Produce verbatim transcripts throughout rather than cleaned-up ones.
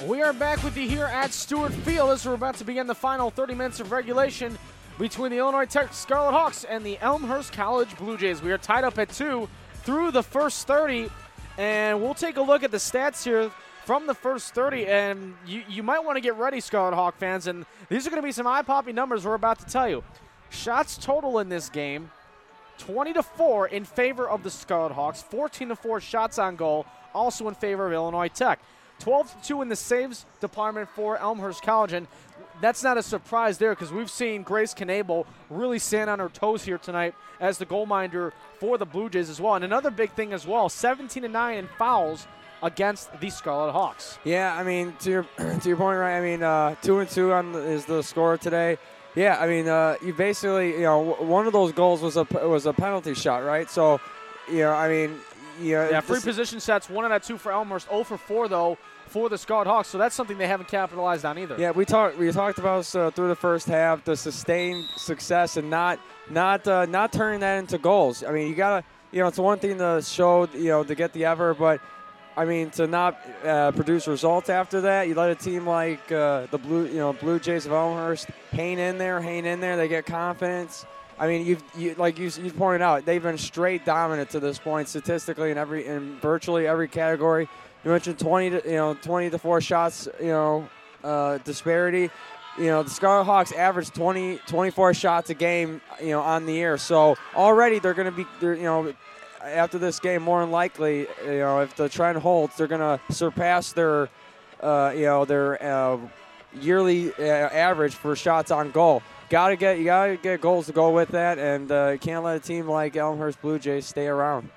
We are back with you here at Stewart Field as we're about to begin the final thirty minutes of regulation between the Illinois Tech Scarlet Hawks and the Elmhurst College Blue Jays. We are tied up at two through the first thirty, and we'll take a look at the stats here from the first thirty, and you, you might want to get ready, Scarlet Hawk fans, and these are going to be some eye-popping numbers we're about to tell you. Shots total in this game, twenty to four in favor of the Scarlet Hawks, fourteen to four shots on goal, also in favor of Illinois Tech. twelve to two in the saves department for Elmhurst College, and that's not a surprise there because we've seen Grace Knable really stand on her toes here tonight as the goalminder for the Blue Jays as well. And another big thing as well, seventeen to nine in fouls against the Scarlet Hawks. Yeah, I mean, to your to your point, right? I mean, uh, two and two on the, is the score today. Yeah, I mean, uh, you basically, you know, one of those goals was a was a penalty shot, right? So, you know, I mean. Yeah, yeah, free position sets, one out of two for Elmhurst, zero for four, though, for the Scarlet Hawks, so that's something they haven't capitalized on either. Yeah, we talked we talked about uh, through the first half, the sustained success and not not uh, not turning that into goals. I mean, you got to, you know, it's one thing to show, you know, to get the ever, but, I mean, to not uh, produce results after that, you let a team like uh, the Blue, you know, Blue Jays of Elmhurst hang in there, hang in there, they get confidence. I mean, you've you, like you, you pointed out, they've been straight dominant to this point statistically in every in virtually every category. You mentioned twenty to you know twenty to four shots, you know, uh, disparity. You know, the Scarlet Hawks average twenty, twenty-four shots a game, you know, on the year. So already they're going to be, they're, you know, after this game, more than likely, you know, if the trend holds, they're going to surpass their, uh, you know, their uh, yearly uh, average for shots on goal. Got to get you got to get goals to go with that, and uh, you can't let a team like Elmhurst Blue Jays stay around.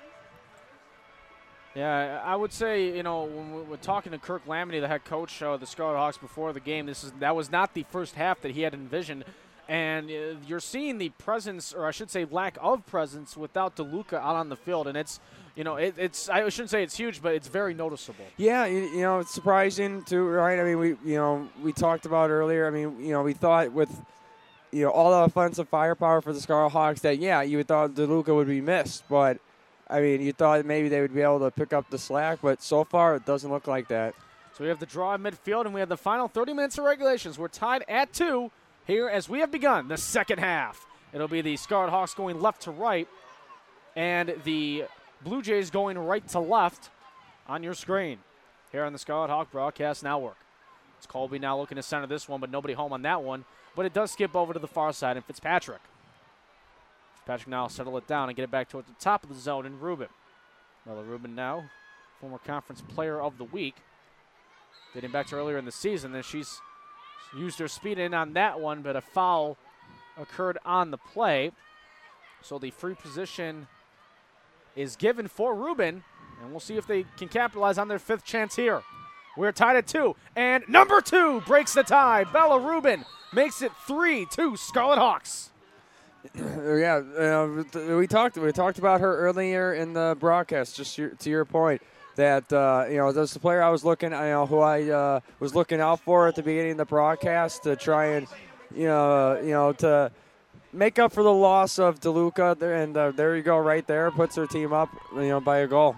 Yeah, I would say, you know, when we're talking to Kirk Lamity, the head coach of the Scarlet Hawks before the game, this is that was not the first half that he had envisioned, and uh, you're seeing the presence, or I should say lack of presence, without DeLuca out on the field, and it's, you know, it, it's I shouldn't say it's huge, but it's very noticeable. Yeah, you, you know, it's surprising too, right? I mean, we you know we talked about earlier. I mean, you know, we thought with you know, all the offensive firepower for the Scarlet Hawks that, yeah, you thought DeLuca would be missed. But, I mean, you thought maybe they would be able to pick up the slack. But so far, it doesn't look like that. So we have the draw in midfield, and we have the final thirty minutes of regulations. We're tied at two here as we have begun the second half. It'll be the Scarlet Hawks going left to right and the Blue Jays going right to left on your screen here on the Scarlet Hawk Broadcast Network. It's Colby now looking to center this one, but nobody home on that one. But it does skip over to the far side, and Fitzpatrick. Fitzpatrick now will settle it down and get it back towards the top of the zone, and Rubin. Mella Rubin now, former conference player of the week. Getting back to earlier in the season, and she's used her speed in on that one, but a foul occurred on the play. So the free position is given for Rubin, and we'll see if they can capitalize on their fifth chance here. We're tied at two, and number two breaks the tie. Bella Rubin makes it three two Scarlet Hawks. Yeah, uh, we talked we talked about her earlier in the broadcast. Just your, to your point, that uh, you know, that's the player I was looking, you know, who I uh, was looking out for at the beginning of the broadcast to try and, you know, uh, you know, to make up for the loss of DeLuca. There, and uh, there you go, right there, puts her team up, you know, by a goal.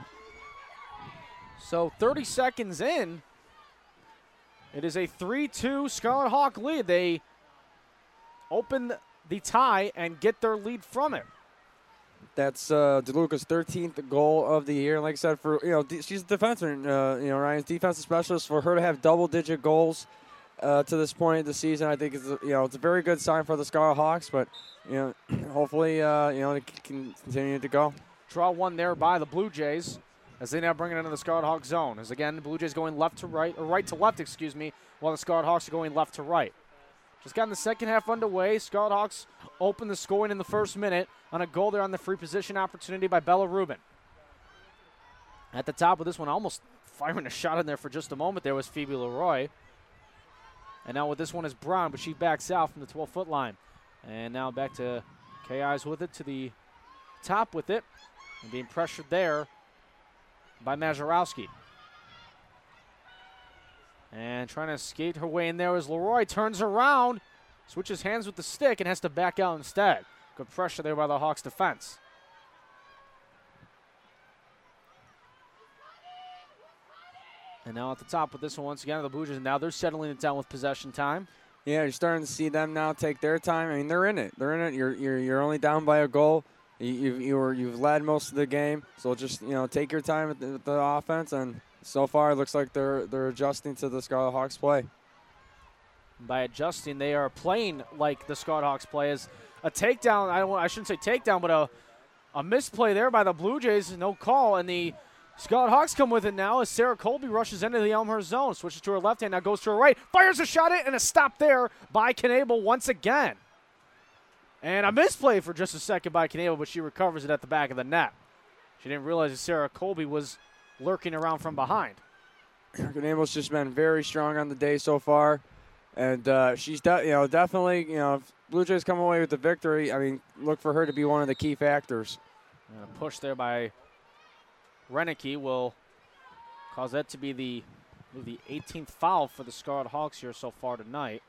So thirty seconds in, it is a three two Scarlet Hawk lead. They open the tie and get their lead from it. That's uh, DeLuca's thirteenth goal of the year. Like I said, for you know, d- she's a defenseman. Uh, you know, Ryan's defensive specialist. For her to have double-digit goals uh, to this point of the season, I think is you know it's a very good sign for the Scarlet Hawks. But you know, hopefully, uh, you know, they can continue to go. Draw one there by the Blue Jays, as they now bring it into the Scarlet Hawk zone. As again, the Blue Jays going left to right, or right to left, excuse me, while the Scarlet Hawks are going left to right. Just gotten the second half underway. Scarlet Hawks open the scoring in the first minute on a goal there on the free position opportunity by Bella Rubin. At the top of this one, almost firing a shot in there for just a moment there was Phoebe Leroy. And now with this one is Brown, but she backs out from the twelve-foot line. And now back to K I's with it to the top with it. And being pressured there by Mazurowski. And trying to skate her way in there as Leroy turns around, switches hands with the stick, and has to back out instead. Good pressure there by the Hawks defense. And now at the top with this one once again, the Blue Jays, now they're settling it down with possession time. Yeah, you're starting to see them now take their time. I mean, they're in it. They're in it. You're you're, you're only down by a goal. You you've, you're, you've led most of the game, so just you know take your time with the, with the offense. And so far, it looks like they're they're adjusting to the Scarlet Hawks play. By adjusting, they are playing like the Scarlet Hawks play. As a takedown, I don't want, I shouldn't say takedown, but a a misplay there by the Blue Jays, no call, and the Scarlet Hawks come with it now as Sarah Colby rushes into the Elmhurst zone, switches to her left hand, now goes to her right, fires a shot in, and a stop there by Knable once again. And a misplay for just a second by Knable, but she recovers it at the back of the net. She didn't realize that Sarah Colby was lurking around from behind. Knable's just been very strong on the day so far, and uh, she's de- you know definitely you know if Blue Jays come away with the victory, I mean look for her to be one of the key factors. And a push there by Renicky will cause that to be the, the eighteenth foul for the Scarlet Hawks here so far tonight.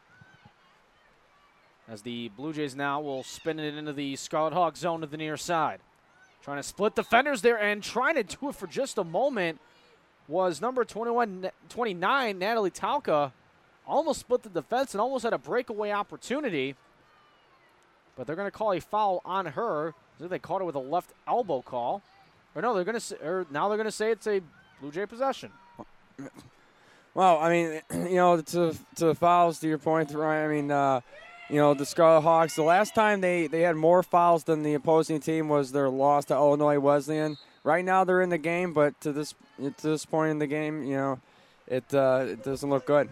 As the Blue Jays now will spin it into the Scarlet Hawk zone to the near side. Trying to split defenders there and trying to do it for just a moment was number twenty-one, twenty-nine, Natalie Tauka. Almost split the defense and almost had a breakaway opportunity. But they're going to call a foul on her. I think they caught her with a left elbow call. Or no, they're going to. Or now they're going to say it's a Blue Jay possession. Well, I mean, you know, to to fouls, to your point, Ryan. I mean, uh, you know, the Scarlet Hawks. The last time they they had more fouls than the opposing team was their loss to Illinois Wesleyan. Right now they're in the game, but to this to this point in the game, you know, it uh, it doesn't look good.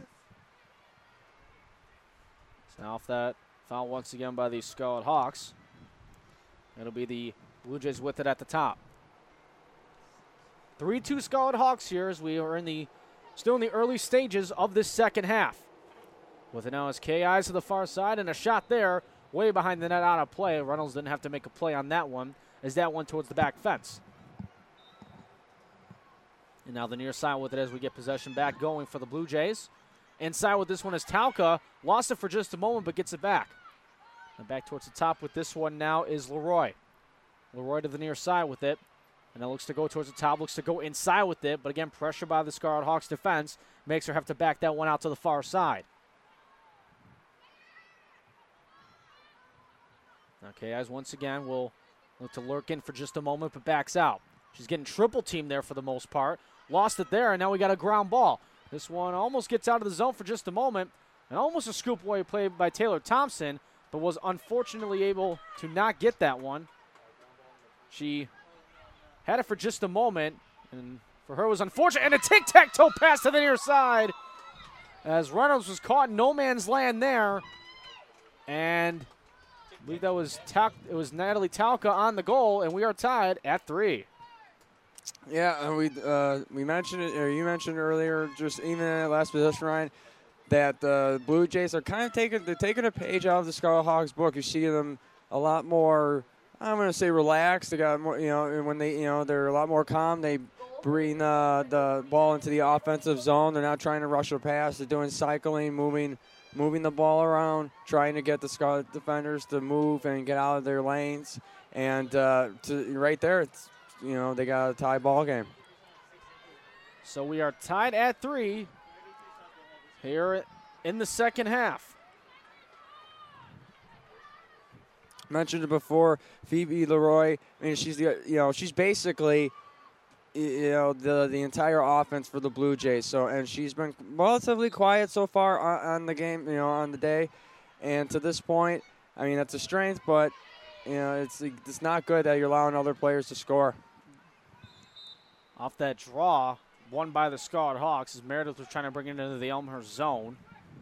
So now off that foul once again by the Scarlet Hawks. It'll be the Blue Jays with it at the top. three two Scarlet Hawks here as we are in the still in the early stages of this second half. With it now as K I's to the far side and a shot there way behind the net out of play. Reynolds didn't have to make a play on that one as that one towards the back fence. And now the near side with it as we get possession back going for the Blue Jays. Inside with this one is Tauka. Lost it for just a moment but gets it back. And back towards the top with this one now is Leroy. Leroy to the near side with it. And it looks to go towards the top, looks to go inside with it. But again, pressure by the Scarlet Hawks defense makes her have to back that one out to the far side. Okay, as once again will look to lurk in for just a moment, but backs out. She's getting triple teamed there for the most part. Lost it there, and now we got a ground ball. This one almost gets out of the zone for just a moment. And almost a scoop away play by Taylor Thompson, but was unfortunately able to not get that one. She had it for just a moment, and for her it was unfortunate. And a tic-tac-toe pass to the near side as Reynolds was caught in no man's land there. And I believe that was Ta- it was Natalie Tauka on the goal, and we are tied at three. Yeah, and we uh, we mentioned it, or you mentioned earlier, just even in that last possession, Ryan, that the Blue Jays are kind of taking they're taking a page out of the Scarlet Hawks book. You see them a lot more. I'm going to say relaxed. They got more, you know, when they, you know, they're a lot more calm. They bring uh, the ball into the offensive zone. They're not trying to rush or pass. They're doing cycling, moving, moving the ball around, trying to get the Scarlet defenders to move and get out of their lanes. And uh, to right there, it's, you know, they got a tie ball game. So we are tied at three here in the second half. Mentioned it before, Phoebe Leroy. I mean, she's the you know she's basically you know the the entire offense for the Blue Jays. So and she's been relatively quiet so far on, on the game, you know, on the day, and to this point, I mean that's a strength, but you know it's it's not good that you're allowing other players to score. Off that draw, won by the Scarlet Hawks as Meredith was trying to bring it into the Elmhurst zone.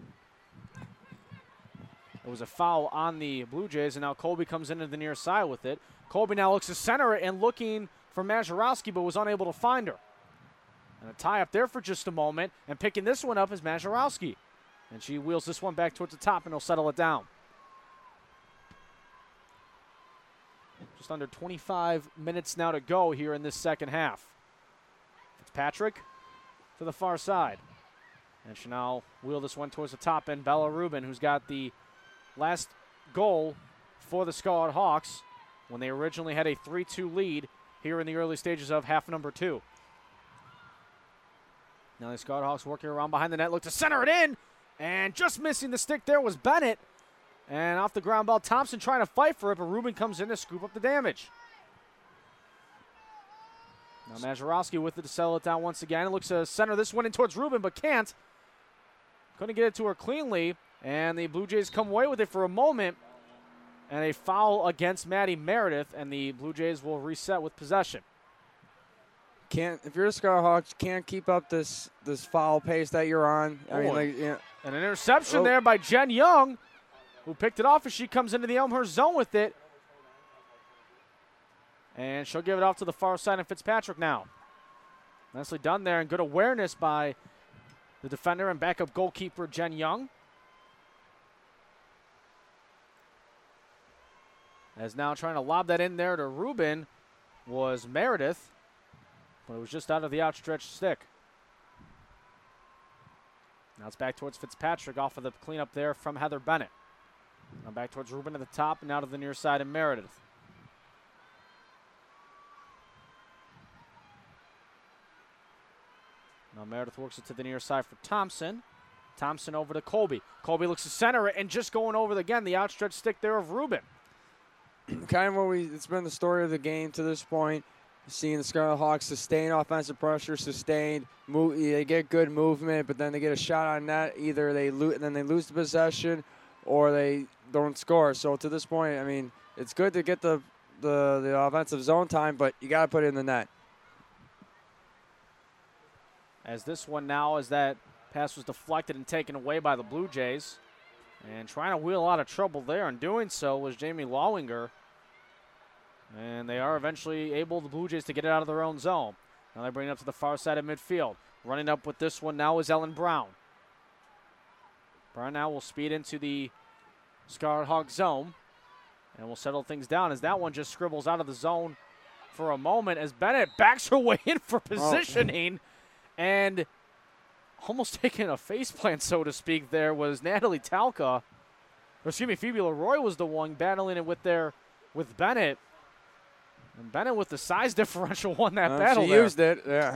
It was a foul on the Blue Jays, and now Colby comes into the near side with it. Colby now looks to center it and looking for Mazurowski, but was unable to find her. And a tie up there for just a moment, and picking this one up is Mazurowski. And she wheels this one back towards the top, and he'll settle it down. Just under twenty-five minutes now to go here in this second half. Fitzpatrick to the far side. And she'll now wheel this one towards the top end. Bella Rubin, who's got the last goal for the Scarlet Hawks when they originally had a three two lead here in the early stages of half number two. Now the Scarlet Hawks working around behind the net, look to center it in, and just missing the stick there was Bennett. And off the ground ball, Thompson trying to fight for it, but Rubin comes in to scoop up the damage. Now Mazurowski with it to settle it down once again. It looks to center this one in towards Rubin, but can't. Couldn't get it to her cleanly, and the Blue Jays come away with it for a moment. And a foul against Maddie Meredith, and the Blue Jays will reset with possession. Can't if you're the Scarlet Hawks, can't keep up this this foul pace that you're on. I Oh, mean, like, yeah. And an interception Oh. there by Jen Young, who picked it off as she comes into the Elmhurst zone with it. And she'll give it off to the far side of Fitzpatrick now. Nicely done there, and good awareness by the defender and backup goalkeeper Jen Young. As now trying to lob that in there to Rubin was Meredith, but it was just out of the outstretched stick. Now it's back towards Fitzpatrick off of the cleanup there from Heather Bennett. Now back towards Rubin at the top and out of the near side and Meredith. Now Meredith works it to the near side for Thompson. Thompson over to Colby. Colby looks to center it and just going over the, again the outstretched stick there of Rubin. Kind of what we, it's been the story of the game to this point. Seeing the Scarlet Hawks sustain offensive pressure, sustained, move, they get good movement, but then they get a shot on net. Either they lose, then they lose the possession, or they don't score. So to this point, I mean, it's good to get the the, the offensive zone time, but you got to put it in the net. As this one now, as that pass was deflected and taken away by the Blue Jays. And trying to wheel out of trouble there, and doing so was Jamie Lawinger. And they are eventually able, the Blue Jays, to get it out of their own zone. Now they bring it up to the far side of midfield. Running up with this one now is Ellen Brown. Brown now will speed into the Scarlet Hawk zone. And will settle things down as that one just scribbles out of the zone for a moment as Bennett backs her way in for positioning. Oh. And almost taking a faceplant, so to speak, there was Natalie Talca. Or excuse me, Phoebe Leroy was the one battling it with their, with Bennett. And Bennett with the size differential won that uh, battle she there. used it, yeah.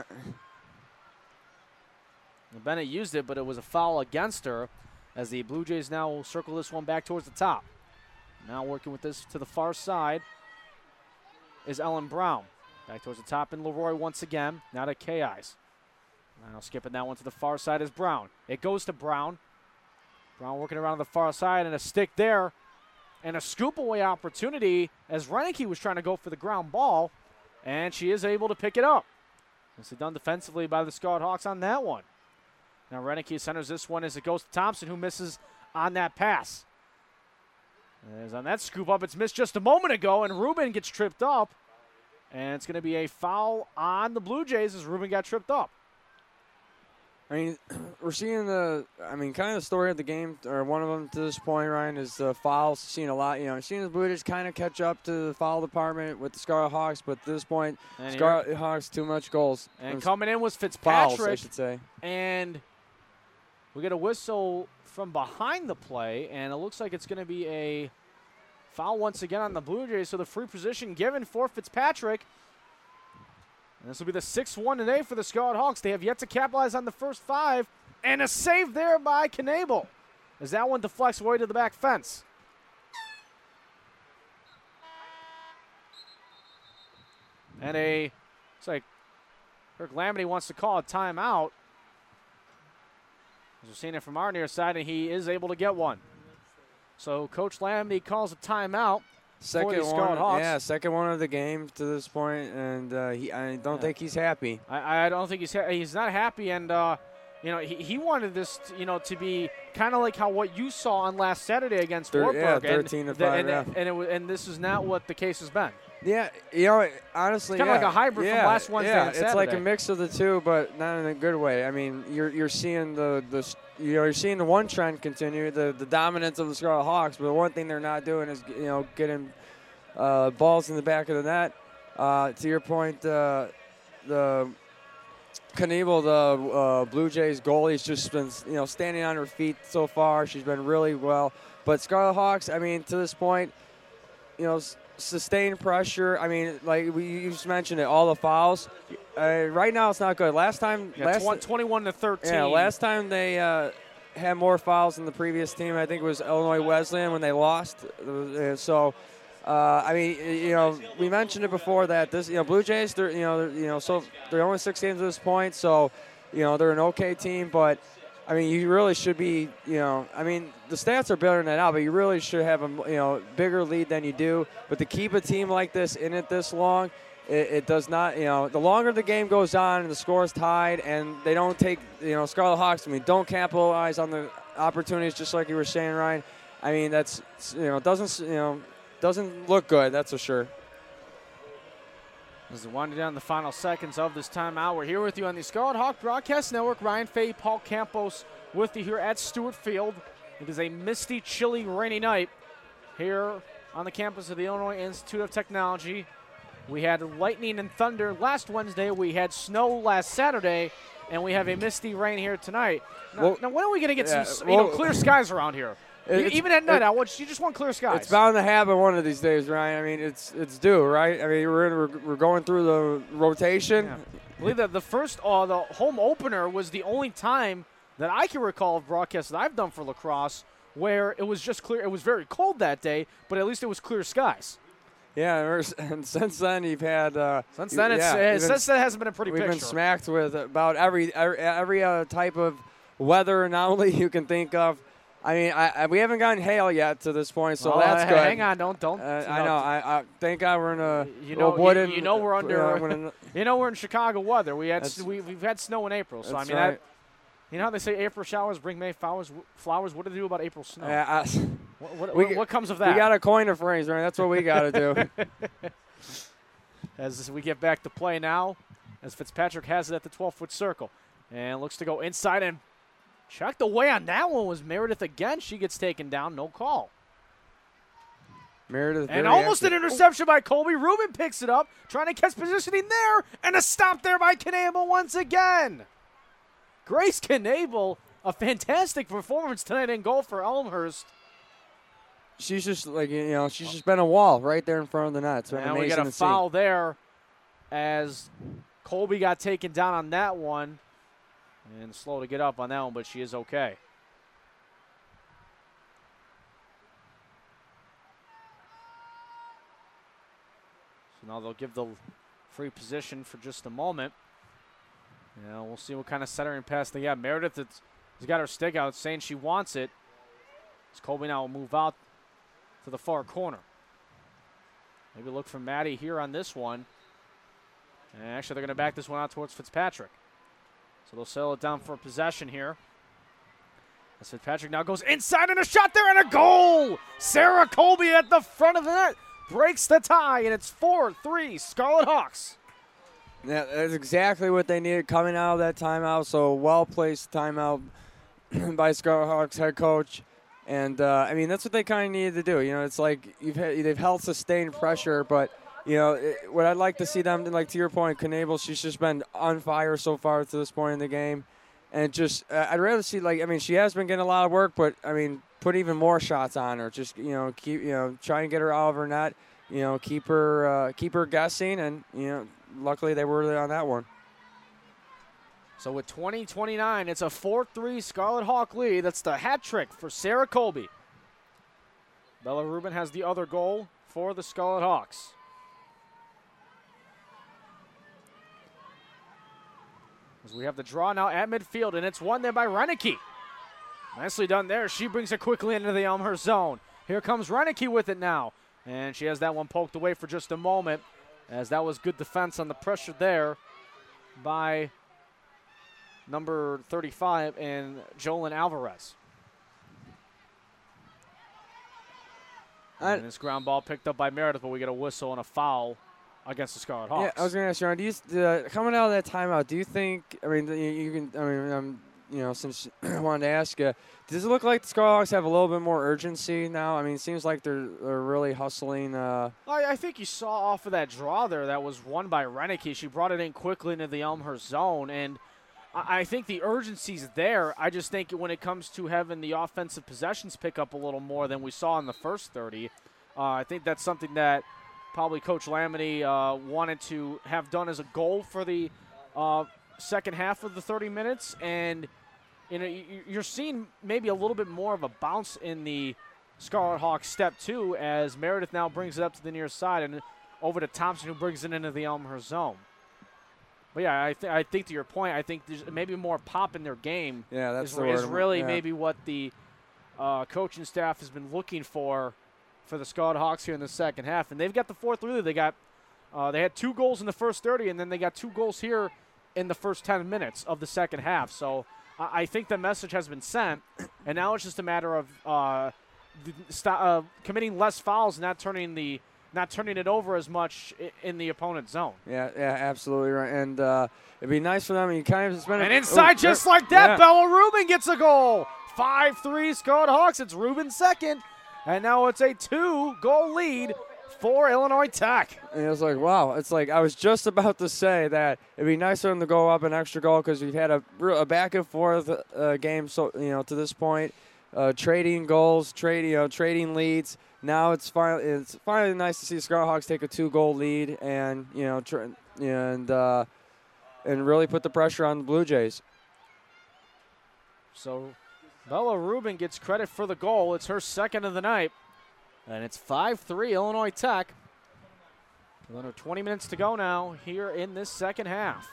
And Bennett used it, but it was a foul against her as the Blue Jays now will circle this one back towards the top. Now working with this to the far side is Ellen Brown. Back towards the top, and Leroy once again. Now to K-Eyes. Now skipping that one to the far side is Brown. It goes to Brown. Brown working around the far side, and a stick there. And a scoop away opportunity as Reineke was trying to go for the ground ball. And she is able to pick it up. Nicely done defensively by the Scarlet Hawks on that one. Now Reineke centers this one as it goes to Thompson, who misses on that pass. As on that scoop up, it's missed just a moment ago, and Rubin gets tripped up. And it's going to be a foul on the Blue Jays as Rubin got tripped up. I mean, we're seeing the, I mean, kind of the story of the game, or one of them to this point, Ryan, is the fouls. Seeing a lot, you know, seeing the Blue Jays kind of catch up to the foul department with the Scarlet Hawks, but at this point, And Scarlet Hawks too much goals. And coming in was Fitzpatrick. Fouls, I should say. And we get a whistle from behind the play, and it looks like it's going to be a foul once again on the Blue Jays. So the free position given for Fitzpatrick. And this will be the sixth one today for the Scarlet Hawks. They have yet to capitalize on the first five. And a save there by Knable as that one deflects away to the back fence. And a, it's like Kirk Lamity wants to call a timeout. As we're seeing it from our near side, and he is able to get one. So Coach Lamity calls a timeout. Second one, Hawks. yeah, second one of the game to this point, and uh, he, I don't yeah. think he's happy. I, I don't think he's ha- he's not happy, and uh, you know he, he wanted this, to, you know, to be kind of like how what you saw on last Saturday against Thir- Wartburg, yeah, thirteen and, to five, and, yeah. and, and, it, and this is not what the case has been. Yeah, you know, honestly, it's kind of yeah. like a hybrid yeah, from last Wednesday yeah, and Saturday. it's like a mix of the two, but not in a good way. I mean, you're you're seeing the the you know you're seeing the one trend continue, the the dominance of the Scarlet Hawks, but the one thing they're not doing is you know getting uh, balls in the back of the net. Uh, to your point, uh, the Knable, the uh, Blue Jays goalie, has just been you know standing on her feet so far. She's been really well, but Scarlet Hawks, I mean, to this point, you know. Sustained pressure. I mean, like we you just mentioned it, all the fouls. uh, right now it's not good. Last time, Yeah, last twenty-one to thirteen. Yeah, last time they uh, had more fouls than the previous team. I think it was Illinois Wesleyan when they lost. Uh, So, uh, I mean, you know, we mentioned it before that this, you know, Blue Jays, they're, you know, they're, you know, so they're only six games at this point, so, you know, they're an okay team, but. I mean, you really should be, you know, I mean, the stats are better than that now, but you really should have a, you know, bigger lead than you do. But to keep a team like this in it this long, it, it does not, you know, the longer the game goes on and the score is tied and they don't take, you know, Scarlet Hawks, I mean, don't capitalize on the opportunities just like you were saying, Ryan. I mean, that's, you know, doesn't, you know, doesn't look good, that's for sure. As we wind down the final seconds of this timeout, we're here with you on the Scarlet Hawk Broadcast Network. Ryan Fay, Paul Campos with you here at Stewart Field. It is a misty, chilly, rainy night here on the campus of the Illinois Institute of Technology. We had lightning and thunder last Wednesday. We had snow last Saturday, and we have a misty rain here tonight. Now, Well, now when are we going to get yeah, some you know, well, clear skies around here? It's- Even at night, it- I want you just want clear skies. It's bound to happen one of these days, Ryan. I mean, it's it's due, right? I mean, we're in, we're, we're going through the rotation. Yeah. I believe that the first, uh, the home opener was the only time that I can recall of broadcasts that I've done for lacrosse where it was just clear. It was very cold that day, but at least it was clear skies. Yeah, and we're- and since then you've had. Uh, Since then, it's, yeah, uh, even- since then it hasn't been a pretty we've picture. been smacked with about every every, every uh, type of weather anomaly you can think of. I mean, I, I, we haven't gotten hail yet to this point, so Well, that's uh, good. Hang on, don't don't. Uh, you I know. I, I thank God we're in a You know, little wooden. you, you know we're under. uh, we're in- you know we're in Chicago weather. We had That's- we, we've had snow in April, so I that's mean right. that. You know how they say April showers bring May flowers. Flowers. What do they do about April snow? Uh, I- what, what, we what, g- what comes of that? we got to coin a phrase, right? That's what we got to do. As we get back to play now, as Fitzpatrick has it at the twelve-foot circle. And looks to go inside and checked away on that one was Meredith again. She gets taken down, no call. Meredith And very almost active. an interception by Colby. Rubin picks it up, trying to catch positioning there, and a stop there by Knable once again. Grace Knable, a fantastic performance tonight in goal for Elmhurst. She's just like, you know, she's just been a wall right there in front of the net. It's been And amazing we got a to see. foul there as Colby got taken down on that one. And slow to get up on that one, but she is okay. So now they'll give the free position for just a moment. Yeah, we'll see what kind of centering pass they got. Meredith has got her stick out, saying she wants it. As Colby now will move out to the far corner. Maybe look for Maddie here on this one. And actually, they're going to back this one out towards Fitzpatrick. So they'll settle it down for possession here. As Fitzpatrick now goes inside and a shot there and a goal! Sarah Colby at the front of the net breaks the tie, and it's four three Scarlet Hawks. Yeah, that's exactly what they needed coming out of that timeout. So well-placed timeout by Scarlet Hawks head coach. And, uh, I mean, that's what they kind of needed to do. You know, it's like you've had, they've held sustained pressure, but, you know, it, what I'd like to see them, like to your point, Knable, she's just been on fire so far to this point in the game. And just, uh, I'd rather see, like, I mean, she has been getting a lot of work, but, I mean, put even more shots on her. Just, you know, keep, you know, try and get her out of her net. You know, keep her, uh, keep her guessing, and, you know, luckily they were there on that one. So with twenty twenty-nine, it's a four three Scarlet Hawk lead. That's the hat trick for Sarah Colby. Bella Rubin has the other goal for the Scarlet Hawks. As we have the draw now at midfield, and it's won there by Reinecke. Nicely done there. She brings it quickly into the Elmhurst zone. Here comes Reinecke with it now. And she has that one poked away for just a moment, as that was good defense on the pressure there by number thirty-five and Jolyn Alvarez. I- And this ground ball picked up by Meredith, but we get a whistle and a foul against the Scarlet Hawks. Yeah, I was going to ask you, do you uh, coming out of that timeout, do you think, I mean, you, you can, I mean, um, you know, since I wanted to ask you, does it look like the Scarlet Hawks have a little bit more urgency now? I mean, it seems like they're, they're really hustling. Uh, I, I think you saw off of that draw there that was won by Reinecke. She brought it in quickly into the Elmhurst zone, and I, I think the urgency's there. I just think when it comes to having the offensive possessions pick up a little more than we saw in the first thirty, uh, I think that's something that probably Coach Laminy uh, wanted to have done as a goal for the uh, second half of the thirty minutes, and you know you're seeing maybe a little bit more of a bounce in the Scarlet Hawks step two as Meredith now brings it up to the near side and over to Thompson, who brings it into the Elmhurst zone. But yeah, I, th- I think to your point, I think there's maybe more pop in their game. Yeah, that's is, the is word. really yeah. maybe what the uh, coaching staff has been looking for for the Scarlet Hawks here in the second half, and they've got the fourth lead. They got uh, they had two goals in the first thirty, and then they got two goals here in the first ten minutes of the second half. So I, I think the message has been sent, and now it's just a matter of uh, st- uh, committing less fouls, and not turning the not turning it over as much in the opponent's zone. Yeah, yeah, absolutely right. And uh, it'd be nice for them. You kind of spend and a, inside, ooh, just like that, yeah. Bella Rubin gets a goal. five three Scarlet Hawks. It's Rubin second, and now it's a two-goal lead for Illinois Tech. And it was like, wow. It's like I was just about to say that it'd be nice for them to go up an extra goal because we've had a, a back and forth uh, game. So you know, to this point, uh, trading goals, trade, you know, trading leads. Now it's finally it's finally nice to see Scarlet Hawks take a two-goal lead and you know tr- and uh, and really put the pressure on the Blue Jays. So Bella Rubin gets credit for the goal. It's her second of the night, and it's five three Illinois Tech. Under twenty minutes to go now here in this second half.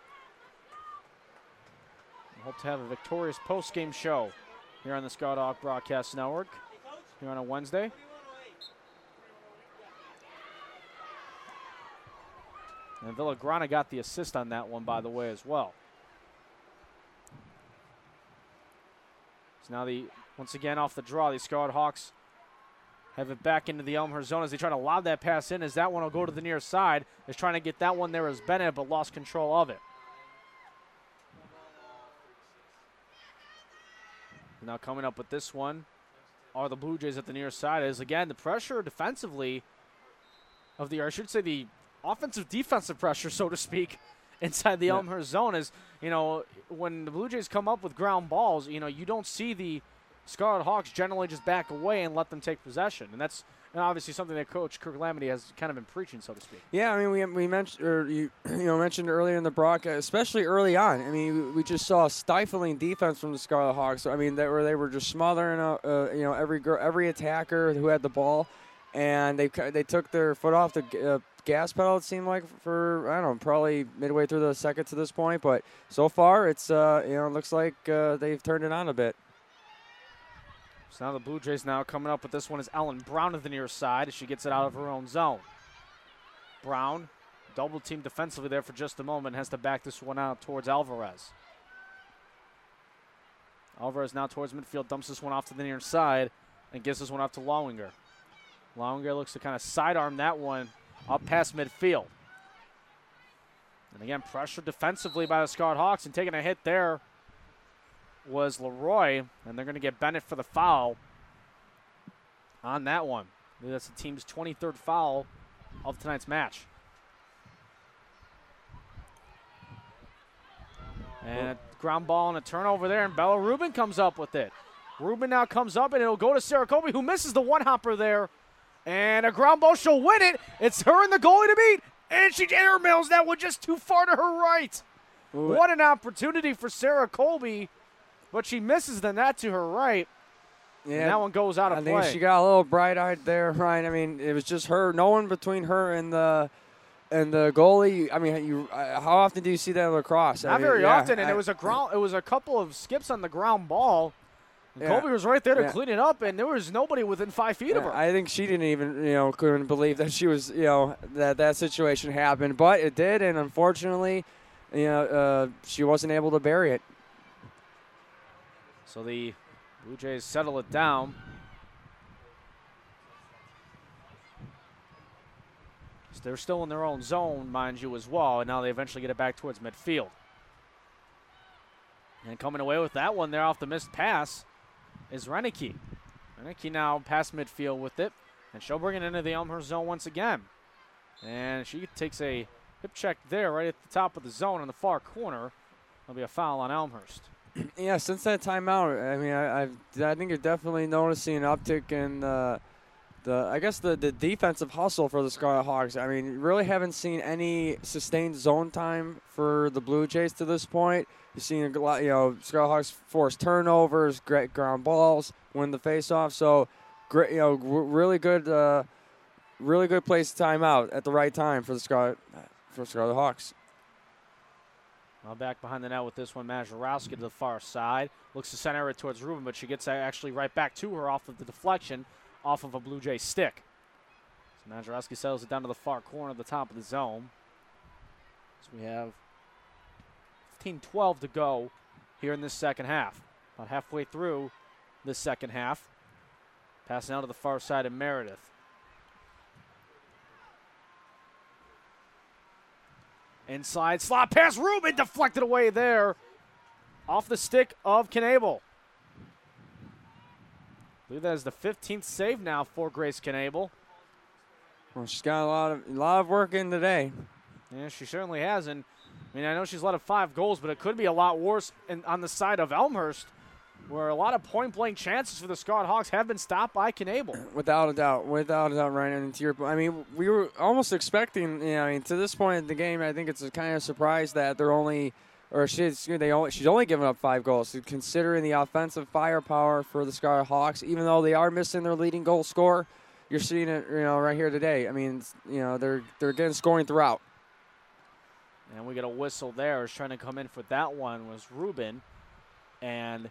We hope to have a victorious post-game show here on the Scarlet Hawk Broadcast Network here on a Wednesday. And Villagrana got the assist on that one, by the way, as well. So now the once again off the draw, the Scarlet Hawks have it back into the Elmhurst zone as they try to lob that pass in, as that one will go to the near side. Is trying to get that one there as Bennett, but lost control of it. Now coming up with this one are the Blue Jays at the near side. As again, the pressure defensively of the, or I should say the offensive defensive pressure, so to speak, inside the yeah. Elmhurst zone is, you know, when the Blue Jays come up with ground balls, you know, you don't see the Scarlet Hawks generally just back away and let them take possession. And that's and obviously something that Coach Kirk Lamity has kind of been preaching, so to speak. Yeah, I mean, we we mentioned, or you you know, mentioned earlier in the broadcast, especially early on. I mean, we just saw stifling defense from the Scarlet Hawks. I mean, they were they were just smothering, uh, uh, you know, every girl, every attacker who had the ball, and they they took their foot off the uh, gas pedal, it seemed like, for, I don't know, probably midway through the second to this point. But so far, it's, uh, you know, it looks like uh, they've turned it on a bit. So now the Blue Jays now coming up with this one is Ellen Brown to the near side as she gets it out of her own zone. Brown, double team defensively there for just a moment, has to back this one out towards Alvarez. Alvarez now towards midfield, dumps this one off to the near side and gives this one up to Lowinger. Lowinger looks to kind of sidearm that one up past midfield. And again, pressure defensively by the Scarlet Hawks, and taking a hit there was Leroy, and they're going to get Bennett for the foul on that one. That's the team's twenty-third foul of tonight's match. And a ground ball and a turnover there, and Bella Rubin comes up with it. Rubin now comes up, and it'll go to Sarah Colby, who misses the one-hopper there. And a ground ball, she'll win it. It's her and the goalie to beat. And she airmails that one just too far to her right. Ooh. What an opportunity for Sarah Colby. But she misses the net to her right. Yeah, and that one goes out of I play. I think she got a little bright-eyed there, Ryan. I mean, it was just her. No one between her and the and the goalie. I mean, you. Uh, how often do you see that in lacrosse? Not I mean, very yeah, often. And I, it was a ground. It was a couple of skips on the ground ball. And yeah, Colby was right there to yeah. clean it up, and there was nobody within five feet yeah, of her. I think she didn't even, you know, couldn't believe that she was, you know, that that situation happened. But it did, and unfortunately, you know, uh, she wasn't able to bury it. So the Blue Jays settle it down. So they're still in their own zone, mind you, as well, and now they eventually get it back towards midfield. And coming away with that one there off the missed pass is Renicky. Renicky now past midfield with it, and she'll bring it into the Elmhurst zone once again. And she takes a hip check there right at the top of the zone in the far corner. There'll be a foul on Elmhurst. Yeah, since that timeout, I mean, I I've, I think you're definitely noticing an uptick in uh, the I guess the, the defensive hustle for the Scarlet Hawks. I mean, really haven't seen any sustained zone time for the Blue Jays to this point. You've seen a lot, you know, Scarlet Hawks force turnovers, great ground balls, win the faceoff. So, great, you know, really good, uh, really good place to time out at the right time for the Scarlet for Scarlet Hawks. Well, back behind the net with this one, Mazurowski to the far side. Looks to center it towards Rubin, but she gets actually right back to her off of the deflection, off of a Blue Jay stick. So Mazurowski settles it down to the far corner of the top of the zone. So we have fifteen twelve to go here in this second half. About halfway through this second half. Passing out to the far side of Meredith. Inside slot pass, Rubin deflected away there. Off the stick of Knable. I believe that is the fifteenth save now for Grace Knable. Well, she's got a lot of a lot of work in today. Yeah, she certainly has. And I mean, I know she's let up five goals, but it could be a lot worse in, on the side of Elmhurst, where a lot of point-blank chances for the Scarlet Hawks have been stopped by Knable. Without a doubt, without a doubt, Ryan. And to your, I mean, we were almost expecting. You know, I mean, to this point in the game, I think it's a kind of surprise that they're only, or she's they only she's only given up five goals. So considering the offensive firepower for the Scarlet Hawks, even though they are missing their leading goal scorer, you're seeing it, you know, right here today. I mean, you know, they're they're getting scoring throughout. And we get a whistle there. Is trying to come in for that one was Rubin, and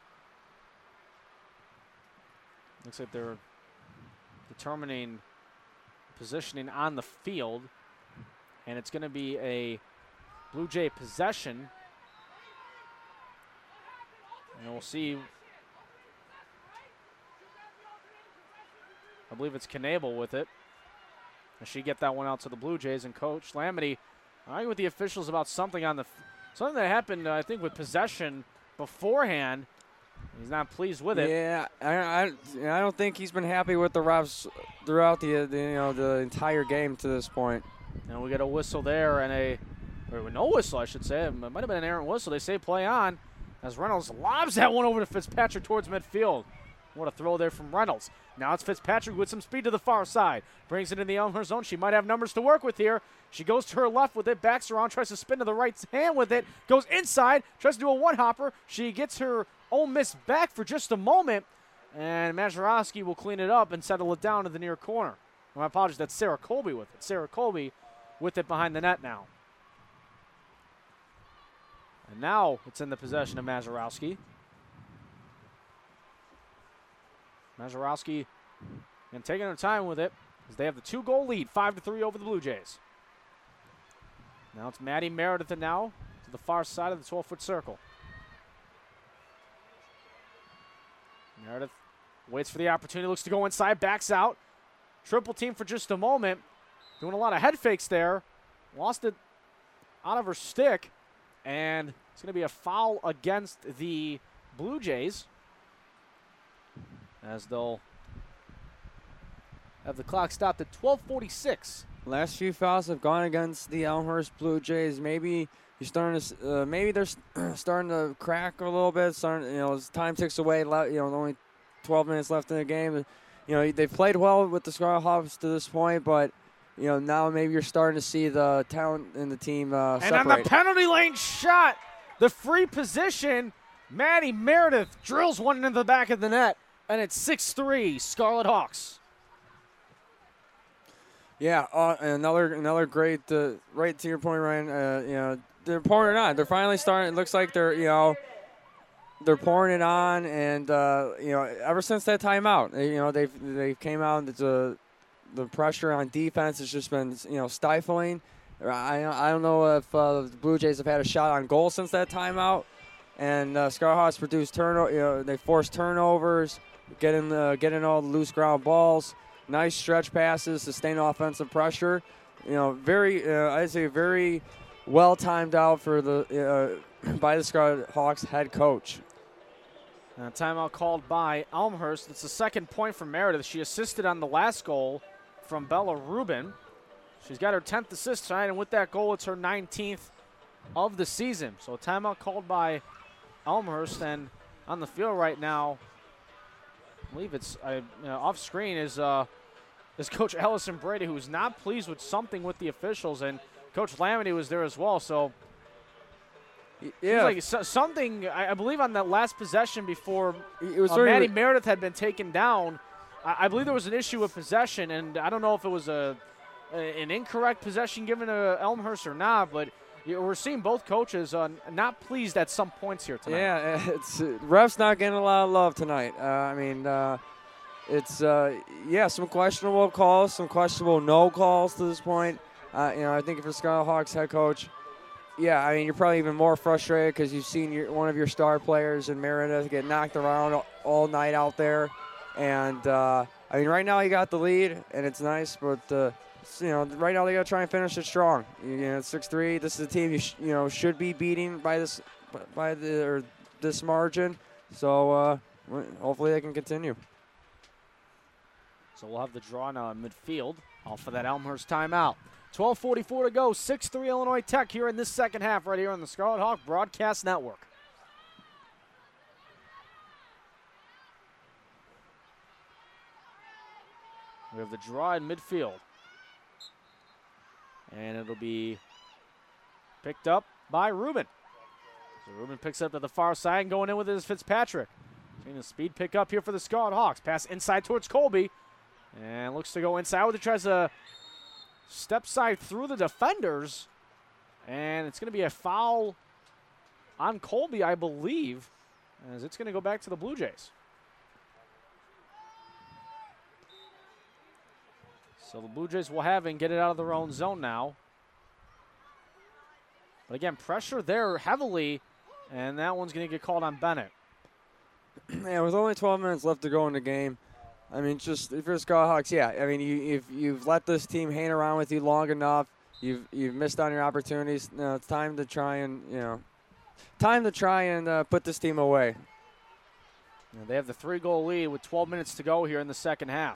looks like they're determining positioning on the field, and it's going to be a Blue Jay possession. And we'll see. I believe it's Knable with it. And she get that one out to the Blue Jays, and Coach Lamity arguing with the officials about something on the something that happened, uh, I think, with possession beforehand. He's not pleased with it. Yeah, I, I, I don't think he's been happy with the refs throughout the, the you know the entire game to this point. And we get a whistle there and a or no whistle, I should say. It might have been an errant whistle. They say play on as Reynolds lobs that one over to Fitzpatrick towards midfield. What a throw there from Reynolds. Now it's Fitzpatrick with some speed to the far side. Brings it in the Elmhurst zone. She might have numbers to work with here. She goes to her left with it, backs around, tries to spin to the right hand with it, goes inside, tries to do a one-hopper. She gets her own miss back for just a moment, and Mazurowski will clean it up and settle it down to the near corner. My apologies, that's Sarah Colby with it. Sarah Colby with it behind the net now. And now it's in the possession of Mazurowski. Mazurowski and taking her time with it as they have the two-goal lead, five to three over the Blue Jays. Now it's Maddie Meredith now to the far side of the twelve-foot circle. Meredith waits for the opportunity, looks to go inside, backs out. Triple team for just a moment. Doing a lot of head fakes there. Lost it out of her stick. And it's going to be a foul against the Blue Jays, as they'll have the clock stopped at twelve forty-six. Last few fouls have gone against the Elmhurst Blue Jays. Maybe you're starting to, uh, maybe they're starting to crack a little bit. Starting, you know, as time ticks away, you know, only twelve minutes left in the game. You know, they've played well with the Scarlet Hawks to this point, but you know, now maybe you're starting to see the talent in the team uh, and separate. on the penalty lane shot, the free position, Maddie Meredith drills one into the back of the net, and it's six three Scarlet Hawks. Yeah, uh, another another great, uh, right to your point, Ryan. Uh, you know, they're pouring it on. They're finally starting. It looks like they're, you know, they're pouring it on, and uh, you know, ever since that timeout, you know, they've they came out. It's a the pressure on defense has just been, you know, stifling. I I don't know if uh, the Blue Jays have had a shot on goal since that timeout, and uh, Scarlet Hawks produced turnover. You know, they forced turnovers, getting the getting all the loose ground balls. Nice stretch passes, sustained offensive pressure. You know, very, uh, I'd say very well timed out for the uh, by the Scarlet Hawks head coach. And a timeout called by Elmhurst. It's the second point for Meredith. She assisted on the last goal from Bella Rubin. She's got her tenth assist tonight, and with that goal, it's her nineteenth of the season. So a timeout called by Elmhurst, and on the field right now, I believe it's uh, you know, off screen is uh, is Coach Ellison Brady, who's not pleased with something with the officials, and Coach Lamity was there as well. So, yeah, like so, something I, I believe on that last possession before it was uh, very Maddie Meredith had been taken down. I, I believe there was an issue with possession, and I don't know if it was a, a an incorrect possession given to Elmhurst or not, but you know, we're seeing both coaches uh, not pleased at some points here tonight. Yeah, it's uh, refs not getting a lot of love tonight. Uh, I mean, uh, it's uh, yeah, some questionable calls, some questionable no calls to this point. Uh, you know, I think for Scarlet Hawks head coach, yeah, I mean, you're probably even more frustrated because you've seen your, one of your star players in Meredith get knocked around all, all night out there, and uh, I mean, right now you got the lead, and it's nice, but. Uh, You know, right now they got to try and finish it strong. You know, six three. This is a team you sh- you know should be beating by this by the or this margin. So uh, hopefully they can continue. So we'll have the draw now in midfield off of that Elmhurst timeout. twelve forty-four to go. six three Illinois Tech here in this second half right here on the Scarlet Hawk Broadcast Network. We have the draw in midfield. And it'll be picked up by Ruben. So Ruben picks up to the far side and going in with it is Fitzpatrick. Seeing the speed pick up here for the Scarlet Hawks. Pass inside towards Colby. And looks to go inside with it. Tries to step side through the defenders. And it's going to be a foul on Colby, I believe, as it's going to go back to the Blue Jays. So the Blue Jays will have it and get it out of their own zone now. But again, pressure there heavily, and that one's going to get called on Bennett. Yeah, with only twelve minutes left to go in the game, I mean, just if you're Scarlet Hawks, yeah, I mean, you, if you've let this team hang around with you long enough, you've you've missed on your opportunities. You know, it's time to try and you know, time to try and uh, put this team away. You know, they have the three-goal lead with twelve minutes to go here in the second half.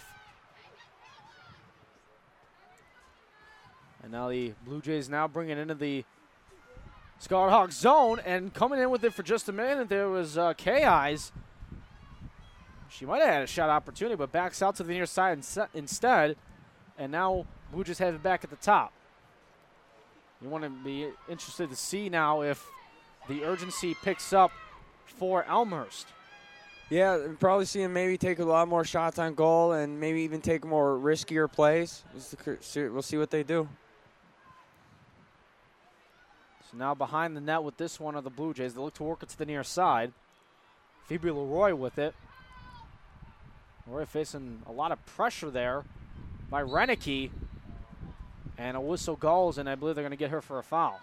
And now the Blue Jays now bring it into the Scarlet Hawks zone, and coming in with it for just a minute, there was uh, K-Eyes. She might have had a shot opportunity, but backs out to the near side instead. And now Blue Jays have it back at the top. You want to be interested to see now if the urgency picks up for Elmhurst. Yeah, probably see him maybe take a lot more shots on goal and maybe even take more riskier plays. We'll see what they do. So now behind the net with this one are the Blue Jays. They look to work it to the near side. Phoebe Leroy with it. Leroy facing a lot of pressure there by Renicky. And a whistle goes, and I believe they're going to get her for a foul.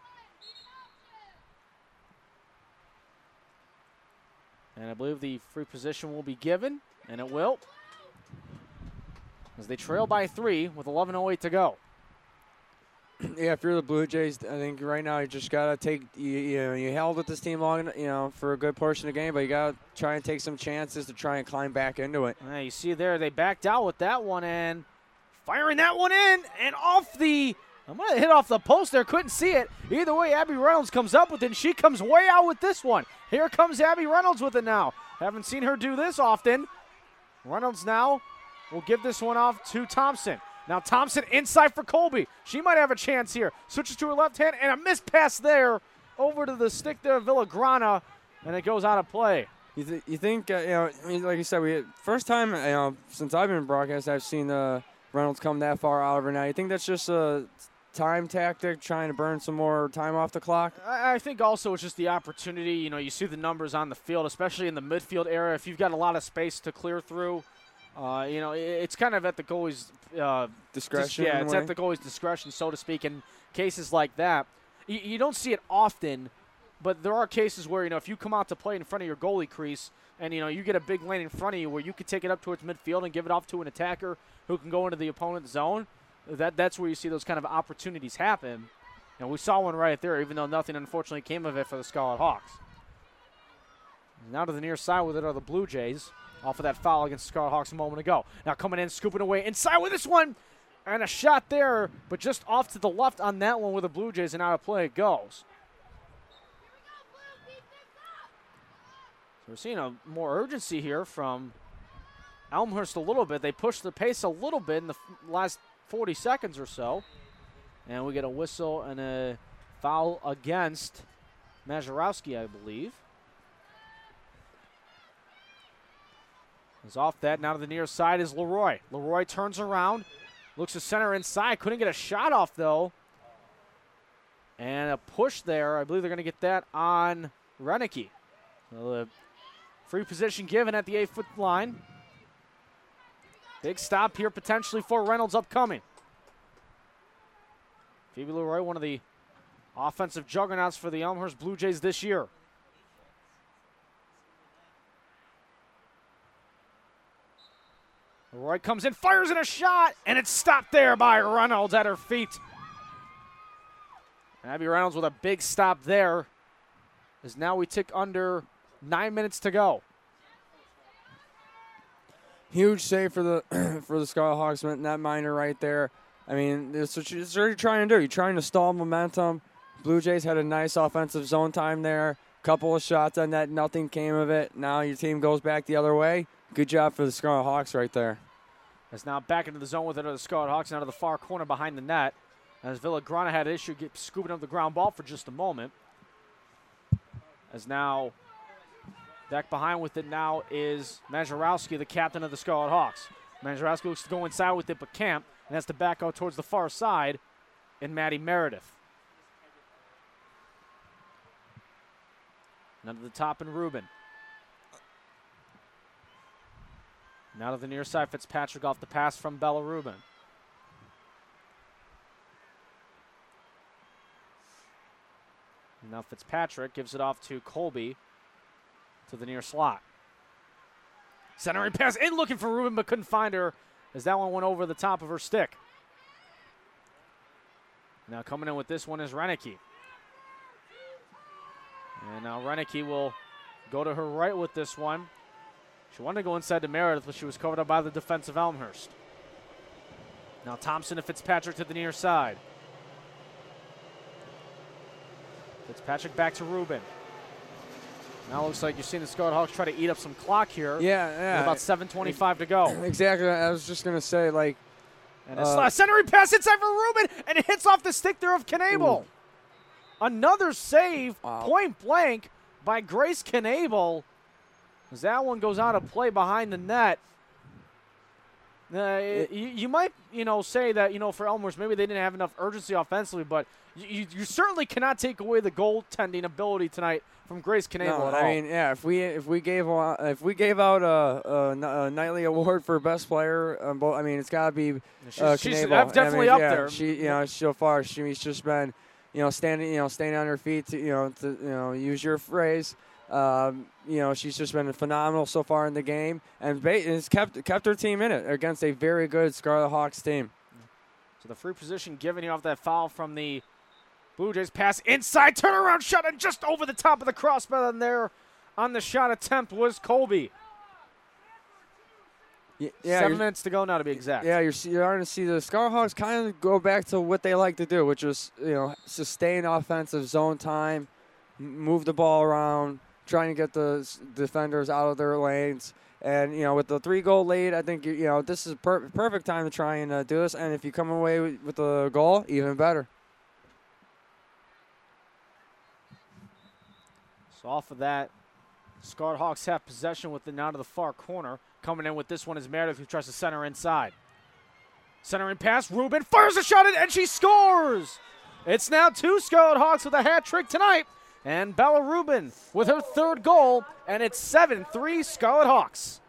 And I believe the free position will be given, and it will. As they trail by three with eleven oh eight to go. Yeah, if you're the Blue Jays, I think right now you just gotta take. You, you know, you held with this team long, you know, for a good portion of the game, but you gotta try and take some chances to try and climb back into it. Yeah, you see there, they backed out with that one and firing that one in and off the. I'm gonna hit off the post there. Couldn't see it. Either way, Abby Reynolds comes up with it, and she comes way out with this one. Here comes Abby Reynolds with it now. Haven't seen her do this often. Reynolds now will give this one off to Thompson. Now Thompson inside for Colby. She might have a chance here. Switches to her left hand, and a missed pass there over to the stick there of Villagrana, and it goes out of play. You, th- you think, uh, you know, I mean, like you said, we first time, you know, since I've been in broadcast, I've seen uh, Reynolds come that far out of her now. You think that's just a time tactic, trying to burn some more time off the clock? I, I think also it's just the opportunity. You know, you see the numbers on the field, especially in the midfield area. If you've got a lot of space to clear through, Uh, you know, it's kind of at the goalie's uh, discretion. Dis- yeah, it's way. at the goalie's discretion, so to speak. In cases like that, you, you don't see it often, but there are cases where, you know, if you come out to play in front of your goalie crease and, you know, you get a big lane in front of you where you could take it up towards midfield and give it off to an attacker who can go into the opponent's zone, that that's where you see those kind of opportunities happen. And we saw one right there, even though nothing, unfortunately, came of it for the Scarlet Hawks. Now to the near side with it are the Blue Jays. Off of that foul against the Scarlet Hawks a moment ago. Now coming in, scooping away inside with this one. And a shot there, but just off to the left on that one with the Blue Jays, and out of play it goes. So we're seeing a more urgency here from Elmhurst a little bit. They pushed the pace a little bit in the last forty seconds or so. And we get a whistle and a foul against Mazurowski, I believe. Is off that. Now to the near side is Leroy. Leroy turns around, looks to center inside. Couldn't get a shot off, though. And a push there. I believe they're going to get that on Renicky. So the free position given at the eight-foot line. Big stop here potentially for Reynolds upcoming. Phoebe Leroy, one of the offensive juggernauts for the Elmhurst Blue Jays this year. Leroy comes in, fires in a shot, and it's stopped there by Reynolds at her feet. Abby Reynolds with a big stop there, as now we tick under nine minutes to go. Huge save for the for the Skyhawks, net minor right there. I mean, that's what you're trying to do. You're trying to stall momentum. Blue Jays had a nice offensive zone time there. Couple of shots on that, nothing came of it. Now your team goes back the other way. Good job for the Scarlet Hawks right there. It's now back into the zone with it are the Scarlet Hawks, now to the far corner behind the net. As Villagrana had an issue get, scooping up the ground ball for just a moment. As now back behind with it now is Mazurowski, the captain of the Scarlet Hawks. Mazurowski looks to go inside with it, but can't, and has to back out towards the far side in Maddie Meredith. Now to the top in Rubin. Now to the near side, Fitzpatrick off the pass from Bella Rubin. Now Fitzpatrick gives it off to Colby to the near slot. Centering pass in looking for Rubin, but couldn't find her as that one went over the top of her stick. Now coming in with this one is Renicky. And now Renicky will go to her right with this one. She wanted to go inside to Meredith, but she was covered up by the defensive Elmhurst. Now Thompson to Fitzpatrick to the near side. Fitzpatrick back to Rubin. Now it looks like you're seeing the Scarlet Hawks try to eat up some clock here. Yeah, yeah. With about seven twenty-five to go. Exactly. I was just going to say, like. And a uh, centering pass inside for Rubin, and it hits off the stick there of Knable. Another save, wow. Point blank, by Grace Knable. As that one goes out of play behind the net. Uh, it, you, you might, you know, say that, you know, for Elmhurst, maybe they didn't have enough urgency offensively, but you, you certainly cannot take away the goaltending ability tonight from Grace Knable no, at I all. mean, yeah, if we if we gave if we gave out a, a, a nightly award for best player, um, I mean, it's got to be uh, she's, she's Knable. definitely I mean, up yeah, there. She, you know, so far she's just been, you know, standing, you know, standing on her feet to, you know, to, you know, use your phrase. Um, you know, she's just been phenomenal so far in the game, and has kept kept her team in it against a very good Scarlet Hawks team. So the free position given you off that foul from the Blue Jays. Pass inside, turnaround shot, and just over the top of the crossbar and there on the shot attempt was Colby. Yeah, yeah, Seven minutes to go now to be exact. Yeah, you're, you're starting to see the Scarlet Hawks kind of go back to what they like to do, which is, you know, sustain offensive zone time, move the ball around, trying to get the defenders out of their lanes. And, you know, with the three-goal lead, I think, you know, this is per perfect time to try and uh, do this. And if you come away with, with a goal, even better. So off of that, Scarlet Hawks have possession with it now to the far corner. Coming in with this one is Meredith, who tries to center inside. Centering pass, Rubin fires a shot, and she scores! It's now two Scarlet Hawks with a hat trick tonight. And Bella Rubin with her third goal, and it's seven three Scarlet Hawks.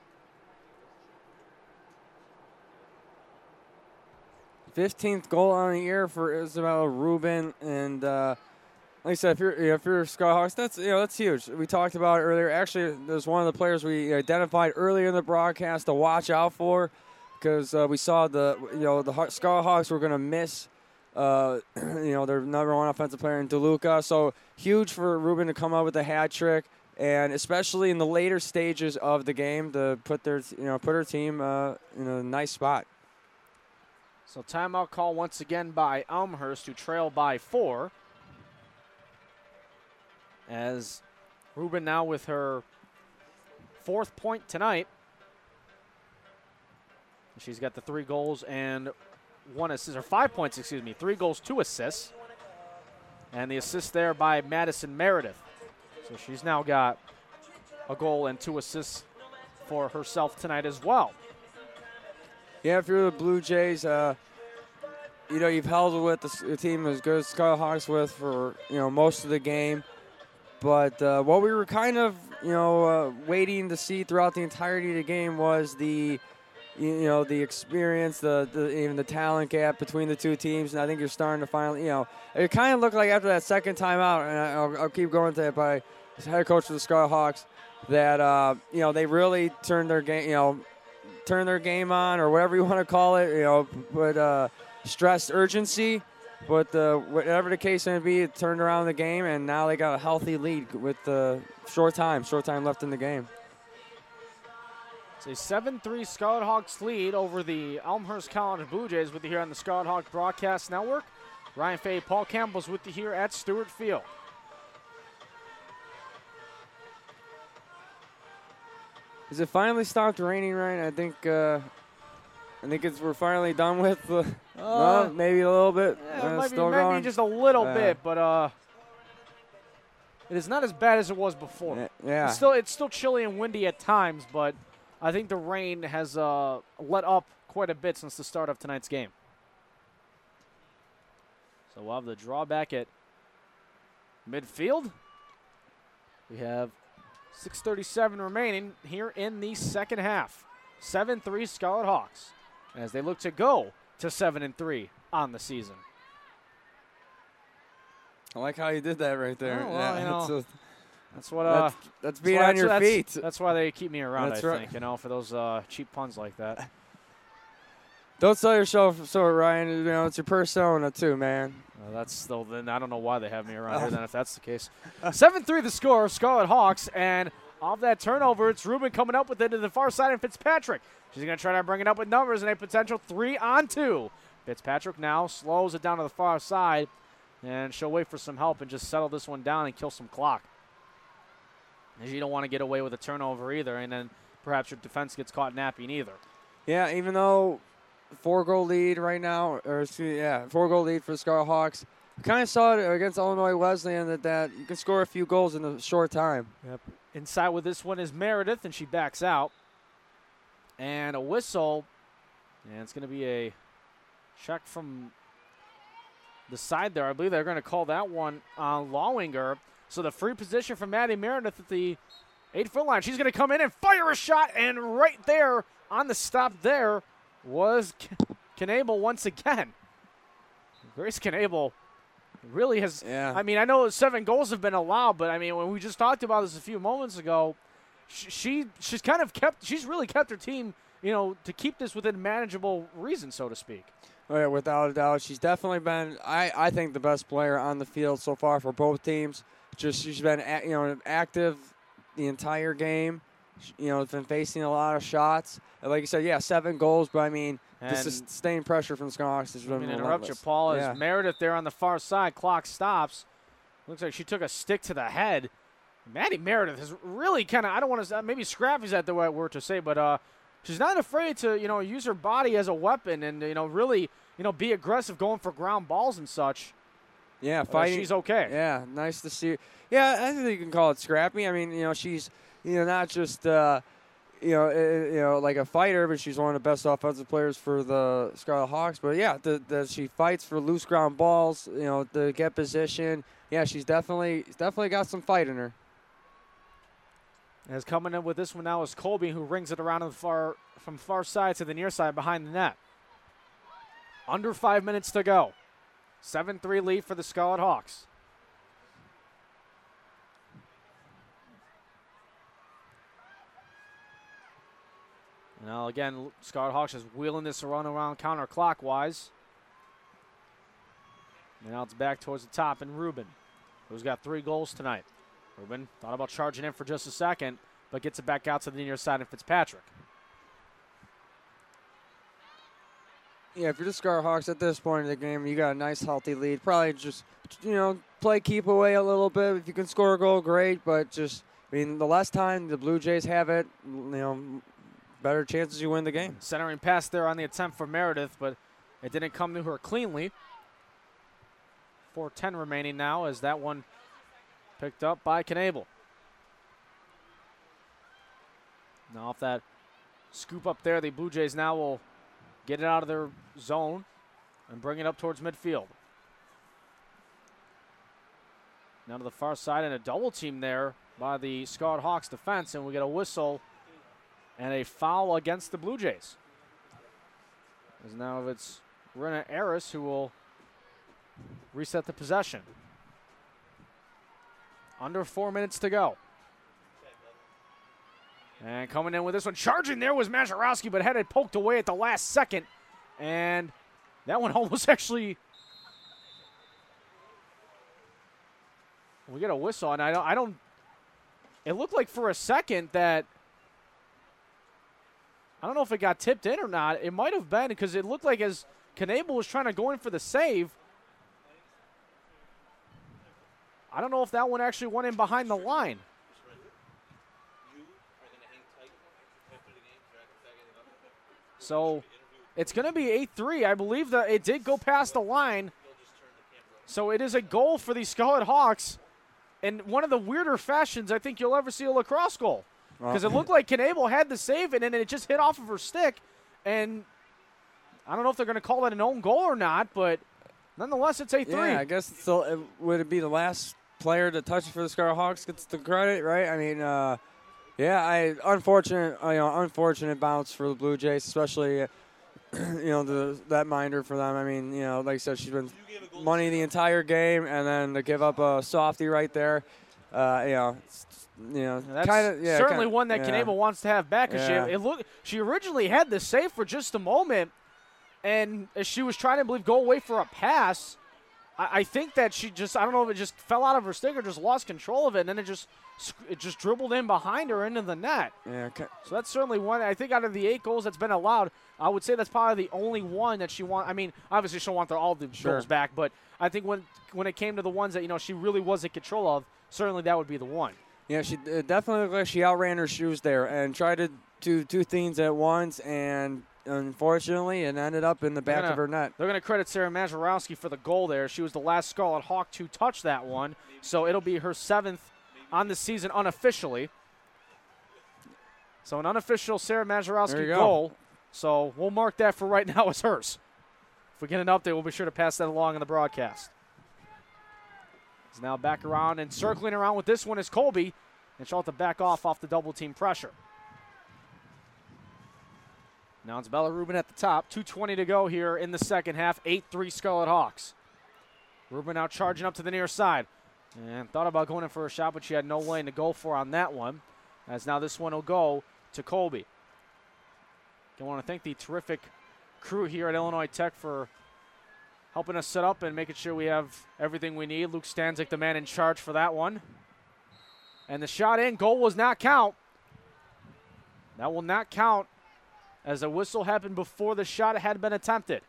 fifteenth goal on the year for Isabella Rubin, and uh, like I said, if you're if you're Scarlet Hawks, that's you know that's huge. We talked about it earlier. Actually, there's one of the players we identified earlier in the broadcast to watch out for, because uh, we saw the you know the Scarlet Hawks were going to miss. Uh, you know, their number one offensive player in DeLuca. So huge for Rubin to come out with a hat trick, and especially in the later stages of the game to put their you know put her team uh, in a nice spot. So timeout call once again by Elmhurst, who trail by four. As Rubin now with her fourth point tonight. She's got the three goals and one assist, or five points, excuse me. Three goals, two assists. And the assist there by Madison Meredith. So she's now got a goal and two assists for herself tonight as well. Yeah, if you're the Blue Jays, uh, you know, you've held with the, the team as good as Scarlet Hawks with for, you know, most of the game. But uh, what we were kind of, you know, uh, waiting to see throughout the entirety of the game was the, you know, the experience, the, the even the talent gap between the two teams. And I think you're starting to finally, you know, it kind of looked like after that second time out, and I'll, I'll keep going to it by the head coach of the Scarlet Hawks, that, uh, you know, they really turned their game, you know, turned their game on, or whatever you want to call it, you know, but uh, stressed urgency. But uh, whatever the case may be, it turned around the game, and now they got a healthy lead with the uh, short time, short time left in the game. It's a seven three Scarlet Hawks lead over the Elmhurst College Blue Jays with you here on the Scarlet Hawk Broadcast Network. Ryan Fay, Paul Campbell's with you here at Stewart Field. Is it finally stopped raining, Ryan? I think uh, I think it's we're finally done with the. Uh, no, maybe a little bit. Yeah, uh, it might still be going. maybe just a little uh, bit, but uh, it is not as bad as it was before. Yeah. It's still it's still chilly and windy at times, but I think the rain has uh, let up quite a bit since the start of tonight's game. So we'll have the drawback at midfield. We have six thirty-seven remaining here in the second half. seven three Scarlet Hawks as they look to go to seven and three on the season. I like how you did that right there. Oh, well, yeah, you know, that's, a, that's what uh, that's, that's being that's on your that's, feet. That's why they keep me around. That's I right. think you know for those uh, cheap puns like that. Don't sell yourself short, Ryan. You know it's your persona too, man. Uh, that's still. Then I don't know why they have me around here. Then if that's the case, seven three the score. Scarlet Hawks, and off that turnover, it's Ruben coming up with it to the far side, and Fitzpatrick. She's going to try to bring it up with numbers and a potential three on two. Fitzpatrick now slows it down to the far side, and she'll wait for some help and just settle this one down and kill some clock. As you don't want to get away with a turnover either, and then perhaps your defense gets caught napping either. Yeah, even though four-goal lead right now, or excuse me, yeah, four-goal lead for the Scarlet Hawks. We kind of saw it against Illinois Wesleyan that, that you can score a few goals in a short time. Yep. Inside with this one is Meredith, and she backs out. And a whistle, and it's going to be a check from the side there. I believe they're going to call that one on Lawinger. So the free position for Maddie Meredith at the eight-foot line. She's going to come in and fire a shot, and right there on the stop there was Knable once again. Grace Knable really has, yeah. I mean, I know seven goals have been allowed, but I mean, when we just talked about this a few moments ago, she, she she's kind of kept, she's really kept her team, you know, to keep this within manageable reason, so to speak. Oh, yeah, without a doubt. She's definitely been, I, I think, the best player on the field so far for both teams. Just she's been, you know, active the entire game. You know, been facing a lot of shots. And like you said, yeah, seven goals, but I mean, And the sustained pressure from the Scarlet Hawks has been I'm going to interrupt you, relentless. Paul. Yeah. As Meredith there on the far side, clock stops. Looks like she took a stick to the head. Maddie Meredith is really kind of, I don't want to, maybe scrappy is that the right word to say, but uh, she's not afraid to, you know, use her body as a weapon and, you know, really, you know, be aggressive going for ground balls and such. Yeah, Uh, fighting. she's okay. Yeah, nice to see. Yeah, I think you can call it scrappy. I mean, you know, she's, you know, not just, uh, you know, uh, you know, like a fighter, but she's one of the best offensive players for the Scarlet Hawks. But yeah, the, the, she fights for loose ground balls, you know, to get position. Yeah, she's definitely, definitely got some fight in her. As coming in with this one now is Colby, who rings it around to the far, from far side to the near side behind the net. Under five minutes to go. seven three lead for the Scarlet Hawks. Now again, Scarlet Hawks is wheeling this around around counterclockwise. And now it's back towards the top and Ruben, who's got three goals tonight. Ruben thought about charging in for just a second, but gets it back out to the near side of Fitzpatrick. Yeah, if you're the Scarlet Hawks at this point in the game, you got a nice, healthy lead. Probably just, you know, play keep away a little bit. If you can score a goal, great. But just, I mean, the less time the Blue Jays have it, you know, better chances you win the game. Centering pass there on the attempt for Meredith, but it didn't come to her cleanly. four ten remaining now as that one picked up by Knable. Now off that scoop up there, the Blue Jays now will get it out of their zone and bring it up towards midfield. Now to the far side and a double team there by the Scarlet Hawks defense, and we get a whistle and a foul against the Blue Jays. As now it's Rena Aris who will reset the possession. Under four minutes to go. And coming in with this one, charging there was Mazurowski, but had it poked away at the last second. And that one almost actually, we get a whistle, and I don't, I don't, it looked like for a second that, I don't know if it got tipped in or not. It might have been because it looked like as Knable was trying to go in for the save, I don't know if that one actually went in behind the line. So it's going to be eight three. I believe that it did go past the line. So it is a goal for the Scarlet Hawks in one of the weirder fashions I think you'll ever see a lacrosse goal. Because it looked like Knable had the save, and then it just hit off of her stick. And I don't know if they're going to call that an own goal or not, but nonetheless, it's eight three. Yeah, I guess it's still, it, would it be the last player to touch it for the Scarlet Hawks gets the credit, right? I mean, uh, yeah, I unfortunate, you know, unfortunate bounce for the Blue Jays, especially, uh, you know, the that minder for them. I mean, you know, like I said, she's been money the entire game, and then to give up a softie right there, uh, you know, you know, that's kind of yeah, certainly kinda, one that yeah. Knable wants to have back. Yeah. She, it look, she originally had the save for just a moment, and as she was trying to, believe, go away for a pass, I, I think that she just, I don't know if it just fell out of her stick or just lost control of it, and then it just it just dribbled in behind her into the net. Yeah. Okay. So that's certainly one. I think out of the eight goals that's been allowed, I would say that's probably the only one that she want. I mean, obviously she'll want the, all the Sure. goals back, but I think when when it came to the ones that, you know, she really was in control of, certainly that would be the one. Yeah, she it definitely looked like she outran her shoes there and tried to do two things at once, and unfortunately it ended up in the back gonna, of her net. They're going to credit Sarah Mazurowski for the goal there. She was the last Scarlet Hawk to touch that one, so it'll be her seventh on the season unofficially. So an unofficial Sarah Mazurowski go. goal. So we'll mark that for right now as hers. If we get an update, we'll be sure to pass that along in the broadcast. He's now back around and circling around with this one is Colby. And she'll have to back off off the double team pressure. Now it's Bella Rubin at the top. two twenty to go here in the second half. eight three Scarlet Hawks. Rubin now charging up to the near side. And thought about going in for a shot, but she had no lane to go for on that one. As now this one will go to Colby. I want to thank the terrific crew here at Illinois Tech for helping us set up and making sure we have everything we need. Luke Stanzik, the man in charge for that one. And the shot in, goal was not count. That will not count as a whistle happened before the shot had been attempted.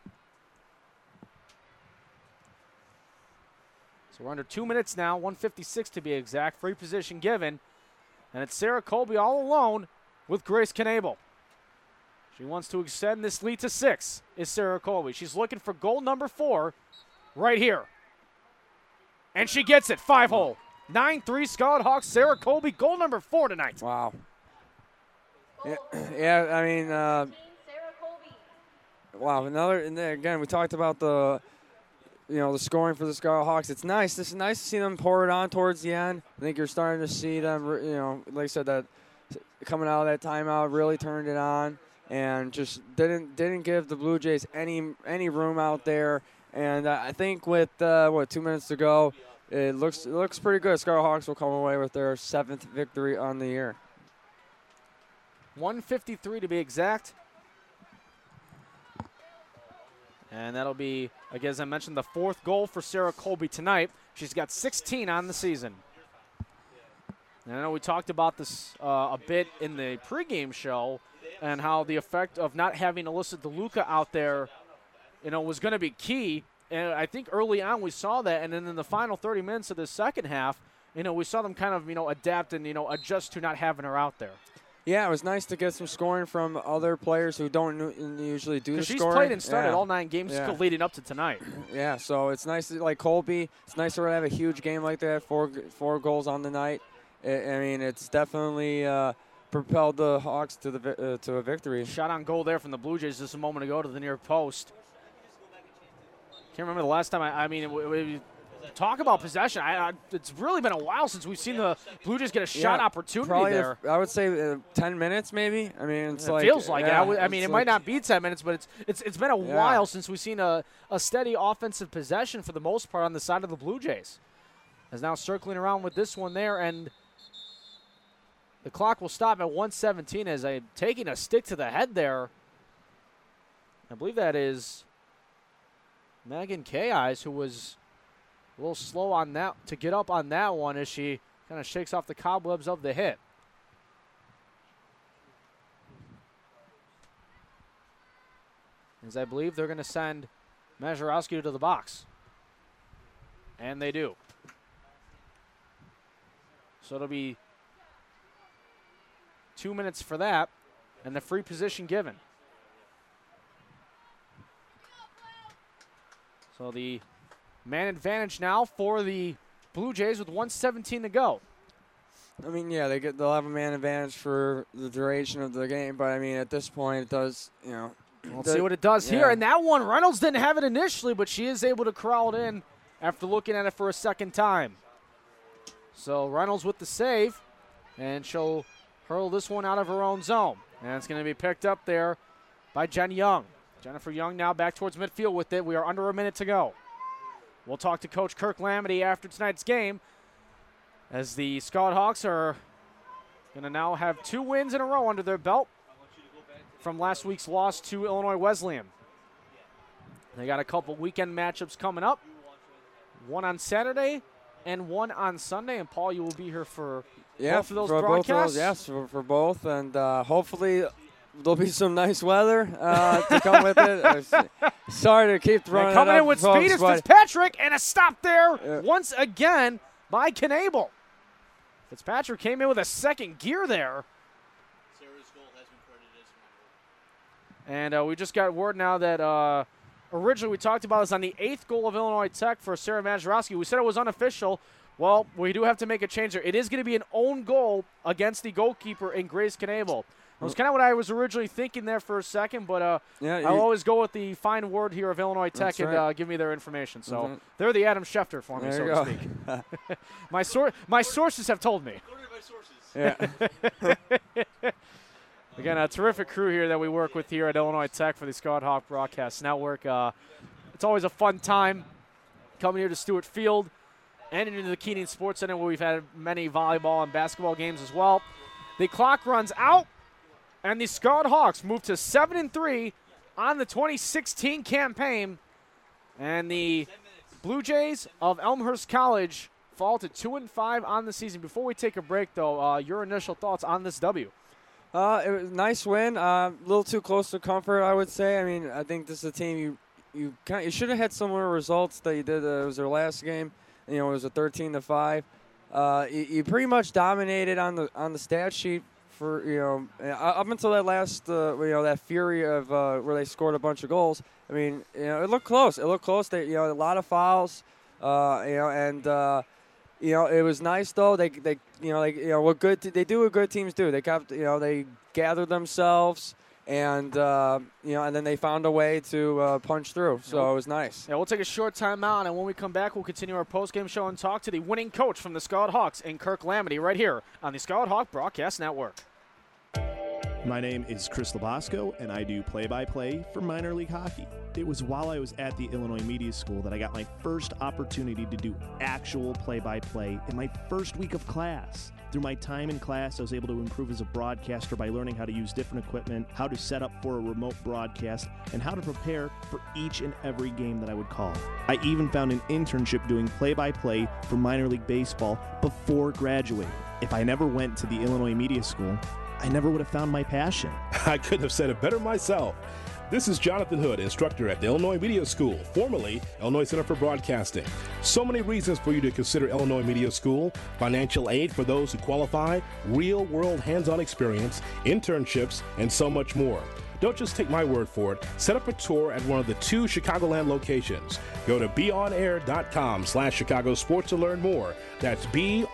So we're under two minutes now, one fifty-six to be exact. Free position given. And it's Sarah Colby all alone with Grace Knable. She wants to extend this lead to six, is Sarah Colby. She's looking for goal number four right here. And she gets it, five hole. nine three Scarlet Hawks, Sarah Colby, goal number four tonight. Wow. Yeah, yeah I mean, uh, wow, another, and then again, we talked about the, you know, the scoring for the Scarlet Hawks. It's nice. It's nice to see them pour it on towards the end. I think you're starting to see them, you know, like I said, that coming out of that timeout really turned it on and just didn't didn't give the Blue Jays any any room out there. And uh, I think with uh, what two minutes to go, it looks it looks pretty good. Scarlet Hawks will come away with their seventh victory on the year. one fifty-three to be exact. And that'll be, again, as I mentioned, the fourth goal for Sarah Colby tonight. She's got sixteen on the season. And I know we talked about this uh, a bit in the pregame show and how the effect of not having Alyssa DeLuca out there, you know, was going to be key. And I think early on we saw that. And then in the final thirty minutes of the second half, you know, we saw them kind of, you know, adapt and, you know, adjust to not having her out there. Yeah, it was nice to get some scoring from other players who don't usually do the Because she's scoring. played and started yeah. all nine games yeah. leading up to tonight. Yeah, so it's nice to, like Colby, it's nice to have a huge game like that, four four goals on the night. I, I mean, it's definitely uh, propelled the Hawks to the uh, to a victory. Shot on goal there from the Blue Jays just a moment ago to the near post. Can't remember the last time. I, I mean, it, it, talk about possession. I, I, it's really been a while since we've seen the Blue Jays get a shot yeah, opportunity probably there. A, I would say uh, ten minutes maybe. I mean, it's it like feels like yeah, it. I, w- I mean, it like, might not be ten minutes, but it's it's it's been a yeah. while since we've seen a, a steady offensive possession for the most part on the side of the Blue Jays. As now circling around with this one there, and the clock will stop at one seventeen as I'm taking a stick to the head there. I believe that is Megan K-Eyes, who was a little slow on that to get up on that one as she kind of shakes off the cobwebs of the hit. As I believe they're going to send Mazurowski to the box. And they do. So it'll be two minutes for that and the free position given. So the man advantage now for the Blue Jays with one seventeen to go. I mean, yeah, they get they'll have a man advantage for the duration of the game, but I mean, at this point, it does, you know. We'll the, see what it does yeah. here. And that one, Reynolds didn't have it initially, but she is able to corral it in after looking at it for a second time. So Reynolds with the save, and she'll hurl this one out of her own zone. And it's going to be picked up there by Jen Young. Jennifer Young now back towards midfield with it. We are under a minute to go. We'll talk to Coach Kirk Lamity after tonight's game as the Scott Hawks are going to now have two wins in a row under their belt from last week's loss to Illinois Wesleyan. They got a couple weekend matchups coming up, one on Saturday and one on Sunday. And, Paul, you will be here for yeah, both of those for broadcasts? Both of those, yes, for, for both. And uh, hopefully there'll be some nice weather uh, to come with it. Sorry to keep throwing and coming it in with folks, speed is Fitzpatrick, and a stop there yeah. once again by Knable. Fitzpatrick came in with a second gear there. Sarah's goal has been credited as And uh, we just got word now that uh, originally we talked about this on the eighth goal of Illinois Tech for Sarah Mazurowski. We said it was unofficial. Well, we do have to make a change there. It is going to be an own goal against the goalkeeper in Grace Knable. That was kind of what I was originally thinking there for a second, but uh, yeah, I'll always go with the fine word here of Illinois Tech and right. uh, give me their information. So Mm-hmm. they're the Adam Schefter for me, there so you to go. speak. my, sor- my sources have told me. Yeah. Again, a terrific crew here that we work with here at Illinois Tech for the Scott Hawk Broadcast Network. Uh, it's always a fun time coming here to Stewart Field and into the Keating Sports Center where we've had many volleyball and basketball games as well. The clock runs out, and the Scott Hawks move to seven and three on the twenty sixteen campaign, and the Blue Jays of Elmhurst College fall to two and five on the season. Before we take a break, though, uh, your initial thoughts on this W? Uh, it was a nice win. Uh, a little too close to comfort, I would say. I mean, I think this is a team you you kind you should have had similar results that you did. Uh, it was their last game. You know, it was a thirteen to five. Uh, you, you pretty much dominated on the on the stat sheet for you know up until that last uh, you know that fury of uh, where they scored a bunch of goals. I mean, you know, it looked close. It looked close. They you know a lot of fouls. Uh, you know, and uh, you know it was nice though. They they you know like you know what good t- they do what good teams do. They kept you know they gathered themselves. And, uh, you know, and then they found a way to uh, punch through. So it was nice. Yeah, we'll take a short time out, and when we come back, we'll continue our post-game show and talk to the winning coach from the Scott Hawks in Kirk Lamity right here on the Scott Hawk Broadcast Network. My name is Chris Labosco, and I do play-by-play for minor league hockey. It was while I was at the Illinois Media School that I got my first opportunity to do actual play-by-play in my first week of class. Through my time in class, I was able to improve as a broadcaster by learning how to use different equipment, how to set up for a remote broadcast, and how to prepare for each and every game that I would call. I even found an internship doing play-by-play for minor league baseball before graduating. If I never went to the Illinois Media School, I never would have found my passion. I couldn't have said it better myself. This is Jonathan Hood, instructor at the Illinois Media School, formerly Illinois Center for Broadcasting. So many reasons for you to consider Illinois Media School: financial aid for those who qualify, real-world hands-on experience, internships, and so much more. Don't just take my word for it. Set up a tour at one of the two Chicagoland locations. Go to beonair.com slash Chicago Sports to learn more. That's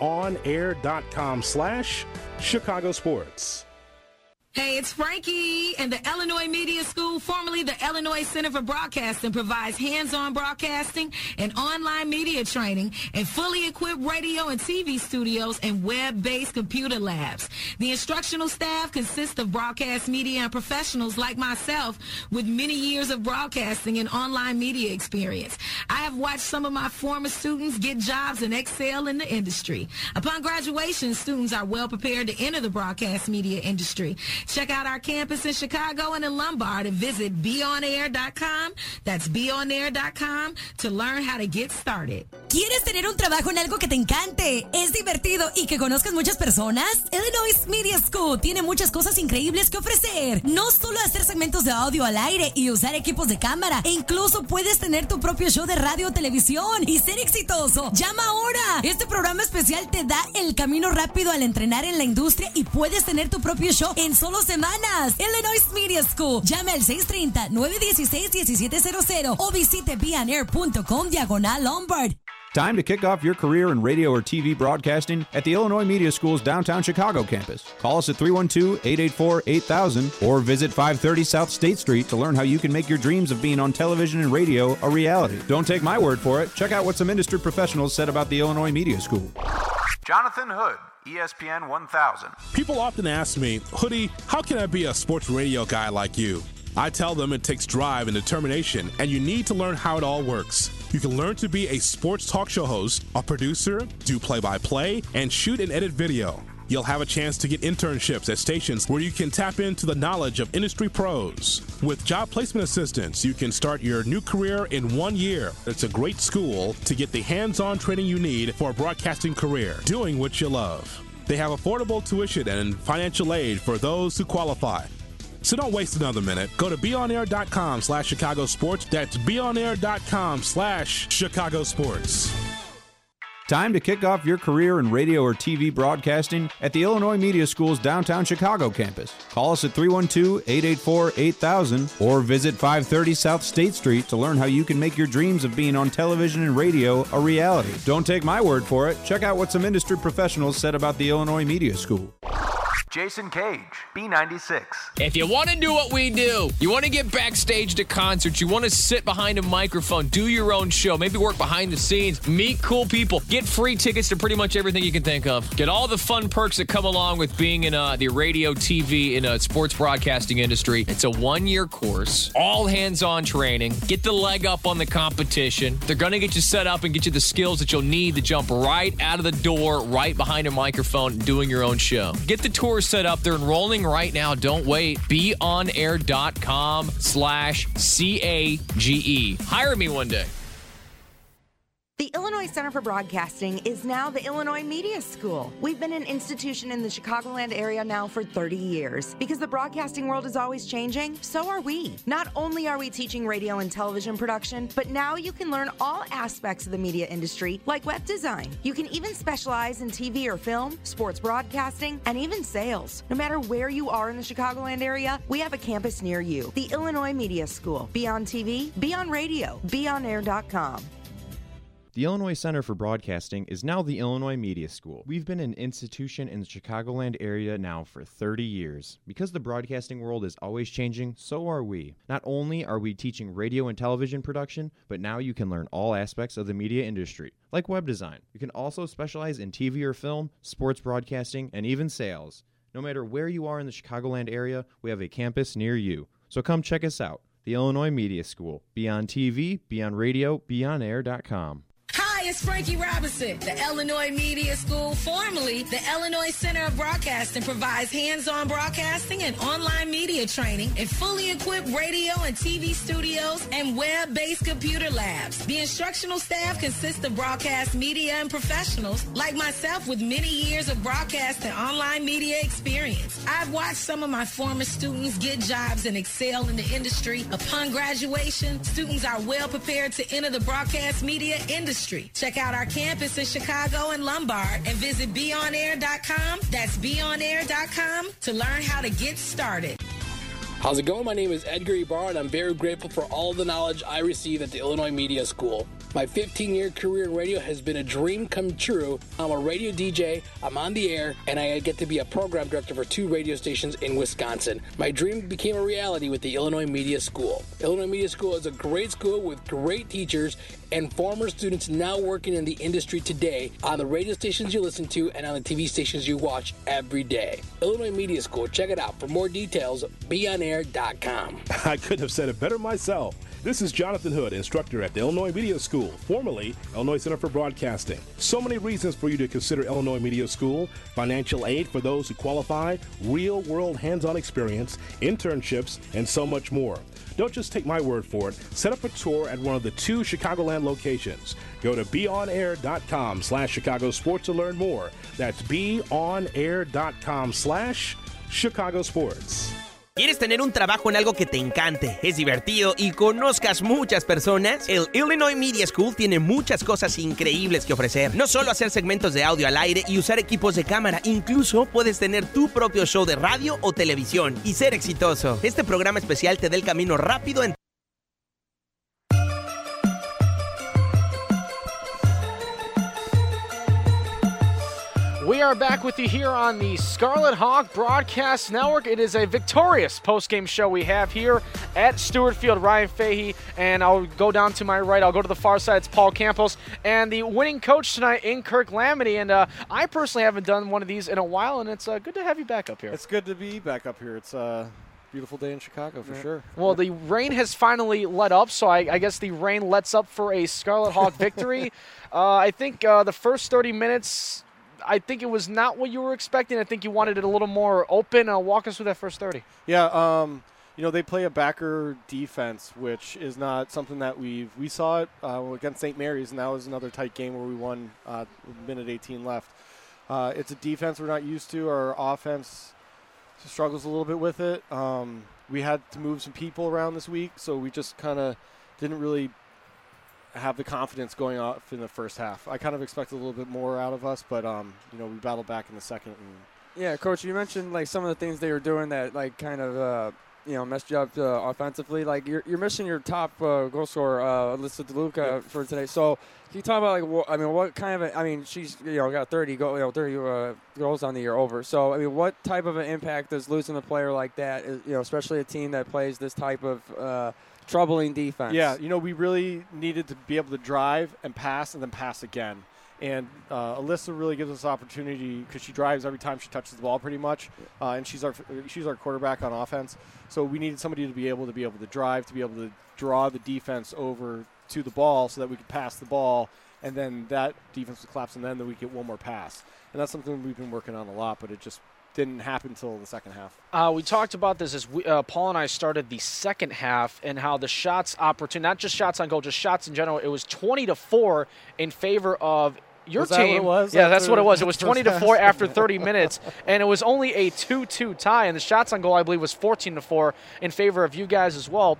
beonair.com slash Chicago Sports. Hey, it's Frankie, and the Illinois Media School, formerly the Illinois Center for Broadcasting, provides hands-on broadcasting and online media training and fully equipped radio and T V studios and web-based computer labs. The instructional staff consists of broadcast media and professionals like myself with many years of broadcasting and online media experience. I have watched some of my former students get jobs and excel in the industry. Upon graduation, students are well prepared to enter the broadcast media industry. Check out our campus in Chicago and in Lombard and visit be on air dot com. That's be on air dot com to learn how to get started. ¿Quieres tener un trabajo en algo que te encante, es divertido y que conozcas muchas personas? Illinois Media School tiene muchas cosas increíbles que ofrecer. No solo hacer segmentos de audio al aire y usar equipos de cámara, e incluso puedes tener tu propio show de radio o televisión y ser exitoso. ¡Llama ahora! Este programa especial te da el camino rápido al entrenar en la industria y puedes tener tu propio show en solo semanas. Illinois Media School. Llame al seis tres cero, nueve uno seis, uno siete cero cero o visite beonair.com diagonal Lombard. Time to kick off your career in radio or T V broadcasting at the Illinois Media School's downtown Chicago campus. Call us at three one two, eight eight four, eight thousand or visit five thirty South State Street to learn how you can make your dreams of being on television and radio a reality. Don't take my word for it. Check out what some industry professionals said about the Illinois Media School. Jonathan Hood, E S P N one thousand. People often ask me, Hoodie, how can I be a sports radio guy like you? I tell them it takes drive and determination, and you need to learn how it all works. You can learn to be a sports talk show host, a producer, do play-by-play, and shoot and edit video. You'll have a chance to get internships at stations where you can tap into the knowledge of industry pros. With job placement assistance, you can start your new career in one year. It's a great school to get the hands-on training you need for a broadcasting career, doing what you love. They have affordable tuition and financial aid for those who qualify. So don't waste another minute. Go to beonair.com slash Chicago Sports. That's beonair.com slash Chicago Sports. Time to kick off your career in radio or T V broadcasting at the Illinois Media School's downtown Chicago campus. Call us at three one two, eight eight four, eight thousand or visit five thirty South State Street to learn how you can make your dreams of being on television and radio a reality. Don't take my word for it. Check out what some industry professionals said about the Illinois Media School. Jason Cage, B ninety-six. If you want to do what we do, you want to get backstage to concerts, you want to sit behind a microphone, do your own show, maybe work behind the scenes, meet cool people, get free tickets to pretty much everything you can think of, get all the fun perks that come along with being in uh, the radio, T V, and uh, sports broadcasting industry. It's a one-year course, all hands-on training, get the leg up on the competition. They're going to get you set up and get you the skills that you'll need to jump right out of the door, right behind a microphone, doing your own show. Get the tour set up. They're enrolling right now. Don't wait. beonair.com slash C-A-G-E. Hire me one day. The Illinois Center for Broadcasting is now the Illinois Media School. We've been an institution in the Chicagoland area now for thirty years. Because the broadcasting world is always changing, so are we. Not only are we teaching radio and television production, but now you can learn all aspects of the media industry, like web design. You can even specialize in T V or film, sports broadcasting, and even sales. No matter where you are in the Chicagoland area, we have a campus near you. The Illinois Media School. Be on T V, be on radio, be on air dot com. The Illinois Center for Broadcasting is now the Illinois Media School. We've been an institution in the Chicagoland area now for thirty years. Because the broadcasting world is always changing, so are we. Not only are we teaching radio and television production, but now you can learn all aspects of the media industry, like web design. You can also specialize in T V or film, sports broadcasting, and even sales. No matter where you are in the Chicagoland area, we have a campus near you. So come check us out. The Illinois Media School. Be on T V, be on radio, be on air dot com. Hi, Hi, it's Frankie Robinson. The Illinois Media School, formerly the Illinois Center of Broadcasting, provides hands-on broadcasting and online media training in fully equipped radio and T V studios and web-based computer labs. The instructional staff consists of broadcast media and professionals like myself with many years of broadcast and online media experience. I've watched some of my former students get jobs and excel in the industry. Upon graduation, students are well prepared to enter the broadcast media industry. Check out our campus in Chicago and Lombard and visit be on air dot com. That's be on air dot com to learn how to get started. How's it going? My name is Edgar Ibarra, and I'm very grateful for all the knowledge I received at the Illinois Media School. My fifteen-year career in radio has been a dream come true. I'm a radio D J, I'm on the air, and I get to be a program director for two radio stations in Wisconsin. My dream became a reality with the Illinois Media School. Illinois Media School is a great school with great teachers and former students now working in the industry today on the radio stations you listen to and on the T V stations you watch every day. Illinois Media School, check it out. For more details, be on air dot com. I couldn't have said it better myself. This is Jonathan Hood, instructor at the Illinois Media School, formerly Illinois Center for Broadcasting. So many reasons for you to consider Illinois Media School: financial aid for those who qualify, real-world hands-on experience, internships, and so much more. Don't just take my word for it. Set up a tour at one of the two Chicagoland locations. Go to be on air dot com slash Chicago Sports to learn more. That's be on air dot com slash Chicago Sports. ¿Quieres tener un trabajo en algo que te encante, es divertido y conozcas muchas personas? El Illinois Media School tiene muchas cosas increíbles que ofrecer. No solo hacer segmentos de audio al aire y usar equipos de cámara, incluso puedes tener tu propio show de radio o televisión y ser exitoso. Este programa especial te da el camino rápido en We are back with you here on the Scarlet Hawk Broadcast Network. It is a victorious postgame show we have here at Stewart Field. Ryan Fahey, and I'll go down to my right. I'll go to the far side. It's Paul Campos, and the winning coach tonight in Kirk Lamity. And uh, I personally haven't done one of these in a while, and it's uh, good to have you back up here. It's good to be back up here. It's a beautiful day in Chicago for yeah. sure. Well, the rain has finally let up, so I, I guess the rain lets up for a Scarlet Hawk victory. uh, I think uh, the first thirty minutes, I think it was not what you were expecting. I think you wanted it a little more open. Uh, walk us through that first thirty. Yeah, um, you know, they play a backer defense, which is not something that we've – we saw it uh, against Saint Mary's, and that was another tight game where we won uh, with a minute eighteen left. Uh, it's a defense we're not used to. Our offense struggles a little bit with it. Um, we had to move some people around this week, so we just kind of didn't really – have the confidence going off in the first half. I kind of expected a little bit more out of us, but um, you know, we battled back in the second. And yeah, Coach, you mentioned like some of the things they were doing that like kind of uh, you know messed you up uh, offensively. Like you're you're missing your top uh, goal scorer, uh, Alyssa DeLuca, yeah. for today. So can you talk about like what, I mean, what kind of a, I mean, she's you know got thirty go you know thirty uh, goals on the year over. So I mean, what type of an impact does losing a player like that, is, you know, especially a team that plays this type of uh, troubling defense? Yeah, you know, we really needed to be able to drive and pass and then pass again. And uh, Alyssa really gives us opportunity because she drives every time she touches the ball pretty much, uh, and she's our she's our quarterback on offense. So we needed somebody to be able to be able to drive, to be able to draw the defense over to the ball so that we could pass the ball, and then that defense would collapse, and then we get one more pass. And that's something we've been working on a lot, but it just didn't happen until the second half. Uh, we talked about this as we, uh, Paul and I started the second half, and how the shots opportunity, not just shots on goal, just shots in general, it was twenty to four in favor of your was team. That what it was? Yeah, that's after, what it was. It was twenty to four after thirty minutes, and it was only a two two tie, and the shots on goal, I believe, was fourteen to four in favor of you guys as well.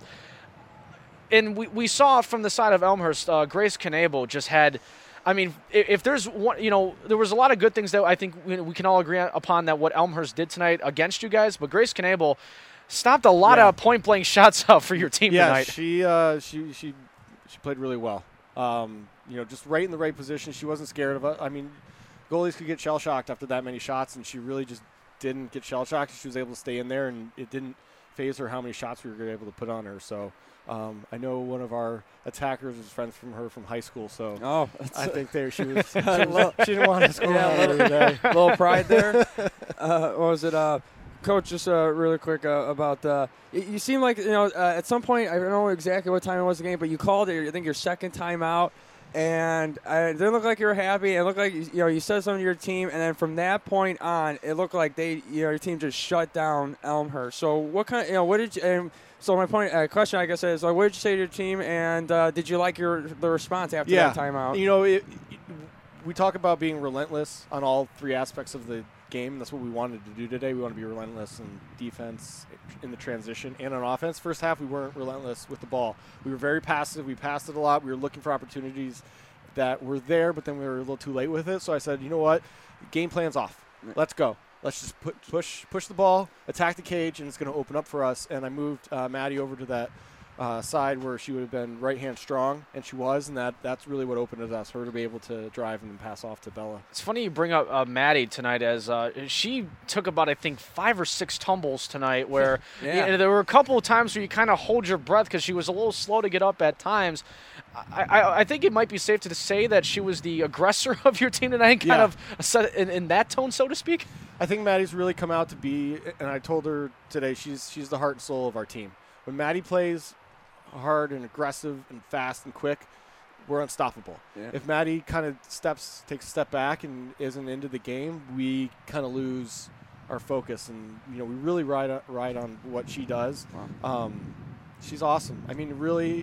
And we, we saw from the side of Elmhurst, uh, Grace Knable just had, I mean, if, if there's one, you know, there was a lot of good things that I think we, we can all agree upon that what Elmhurst did tonight against you guys, but Grace Knable stopped a lot yeah. of point-blank shots up for your team yeah, tonight. Yeah, she, uh, she, she, she played really well. Um, you know, just right in the right position. She wasn't scared of it. I mean, goalies could get shell-shocked after that many shots, and she really just didn't get shell-shocked. She was able to stay in there, and it didn't phase her how many shots we were able to put on her. So um, I know one of our attackers was friends from her from high school, so oh, I think there she was. She, was, she didn't want to score yeah, on her today. A little pride there. uh, what was it? Uh, Coach, just uh, really quick uh, about uh, – you seem like, you know, uh, at some point, I don't know exactly what time it was the game, but you called it, I think, your second time out. and uh, it didn't look like you were happy. It looked like you know you said something to your team, and then from that point on, it looked like they you know your team just shut down Elmhurst. So what kind of, you know what did you? And so my point uh, question I guess is like, what did you say to your team, and uh, did you like your the response after yeah. that timeout? You know, it, it, we talk about being relentless on all three aspects of the game. That's what we wanted to do today. We want to be relentless in defense, in the transition, and on offense. First half, we weren't relentless with the ball. We were very passive. We passed it a lot. We were looking for opportunities that were there, but then we were a little too late with it. So I said, you know what? Game plan's off. Let's go. Let's just put, push push the ball, attack the cage, and it's going to open up for us. And I moved uh, Maddie over to that uh, side where she would have been right-hand strong, and she was, and that that's really what opened it us, her to be able to drive and then pass off to Bella. It's funny you bring up uh, Maddie tonight, as uh, she took about, I think, five or six tumbles tonight where yeah. you know, there were a couple of times where you kind of hold your breath because she was a little slow to get up at times. I, I, I think it might be safe to say that she was the aggressor of your team tonight, kind yeah. of set in, in that tone, so to speak. I think Maddie's really come out to be, and I told her today, she's she's the heart and soul of our team. When Maddie plays hard and aggressive and fast and quick, we're unstoppable. Yeah. If Maddie kind of steps, takes a step back and isn't into the game, we kind of lose our focus, and you know we really ride on, ride on what she does. Wow. Um, she's awesome. I mean, really,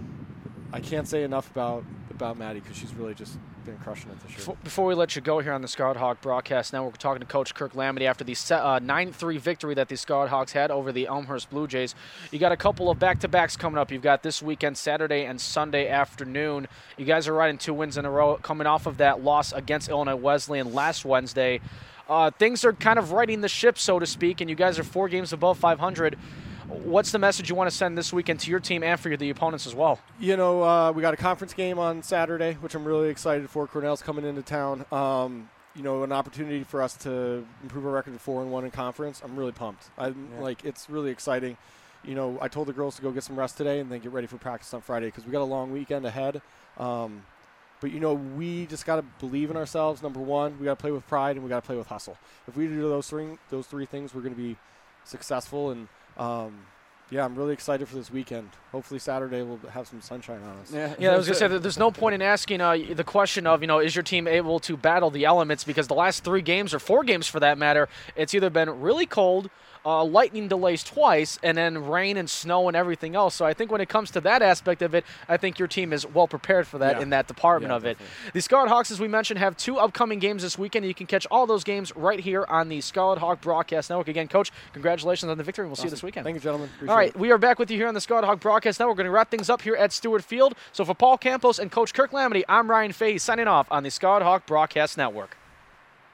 I can't say enough about about Maddie because she's really just been crushing it this year. Before we let you go here on the Scarlet Hawk Broadcast Network, we're talking to Coach Kirk Lamity after the uh, nine three victory that the Scarlet Hawks had over the Elmhurst Blue Jays. You got a couple of back-to-backs coming up. You've got this weekend, Saturday and Sunday afternoon. You guys are riding two wins in a row coming off of that loss against Illinois Wesleyan last Wednesday. Uh, things are kind of righting the ship, so to speak, and you guys are four games above five hundred. What's the message you want to send this weekend to your team and for the opponents as well? You know, uh, we got a conference game on Saturday, which I'm really excited for. Cornell's coming into town. Um, you know, an opportunity for us to improve our record to four and one in conference. I'm really pumped. I'm Yeah. like, it's really exciting. You know, I told the girls to go get some rest today and then get ready for practice on Friday because we got a long weekend ahead. Um, but you know, we just got to believe in ourselves. Number one, we got to play with pride and we got to play with hustle. If we do those three, those three things, we're going to be successful. And Um, yeah, I'm really excited for this weekend. Hopefully Saturday we'll have some sunshine on us. Yeah, yeah I was going to say, that there's no point in asking uh, the question of, you know, is your team able to battle the elements? Because the last three games, or four games for that matter, it's either been really cold, uh, lightning delays twice, and then rain and snow and everything else. So I think when it comes to that aspect of it, I think your team is well prepared for that Yeah. in that department Yeah, of it. definitely. The Scarlet Hawks, as we mentioned, have two upcoming games this weekend. You can catch all those games right here on the Scarlet Hawk Broadcast Network. Again, Coach, congratulations on the victory, and we'll see you Awesome. this weekend. Thank you, gentlemen. Appreciate all right, it. we are back with you here on the Scarlet Hawk Broadcast Network. We're going to wrap things up here at Stewart Field. So for Paul Campos and Coach Kirk Lamity, I'm Ryan Fahey signing off on the Scarlet Hawk Broadcast Network.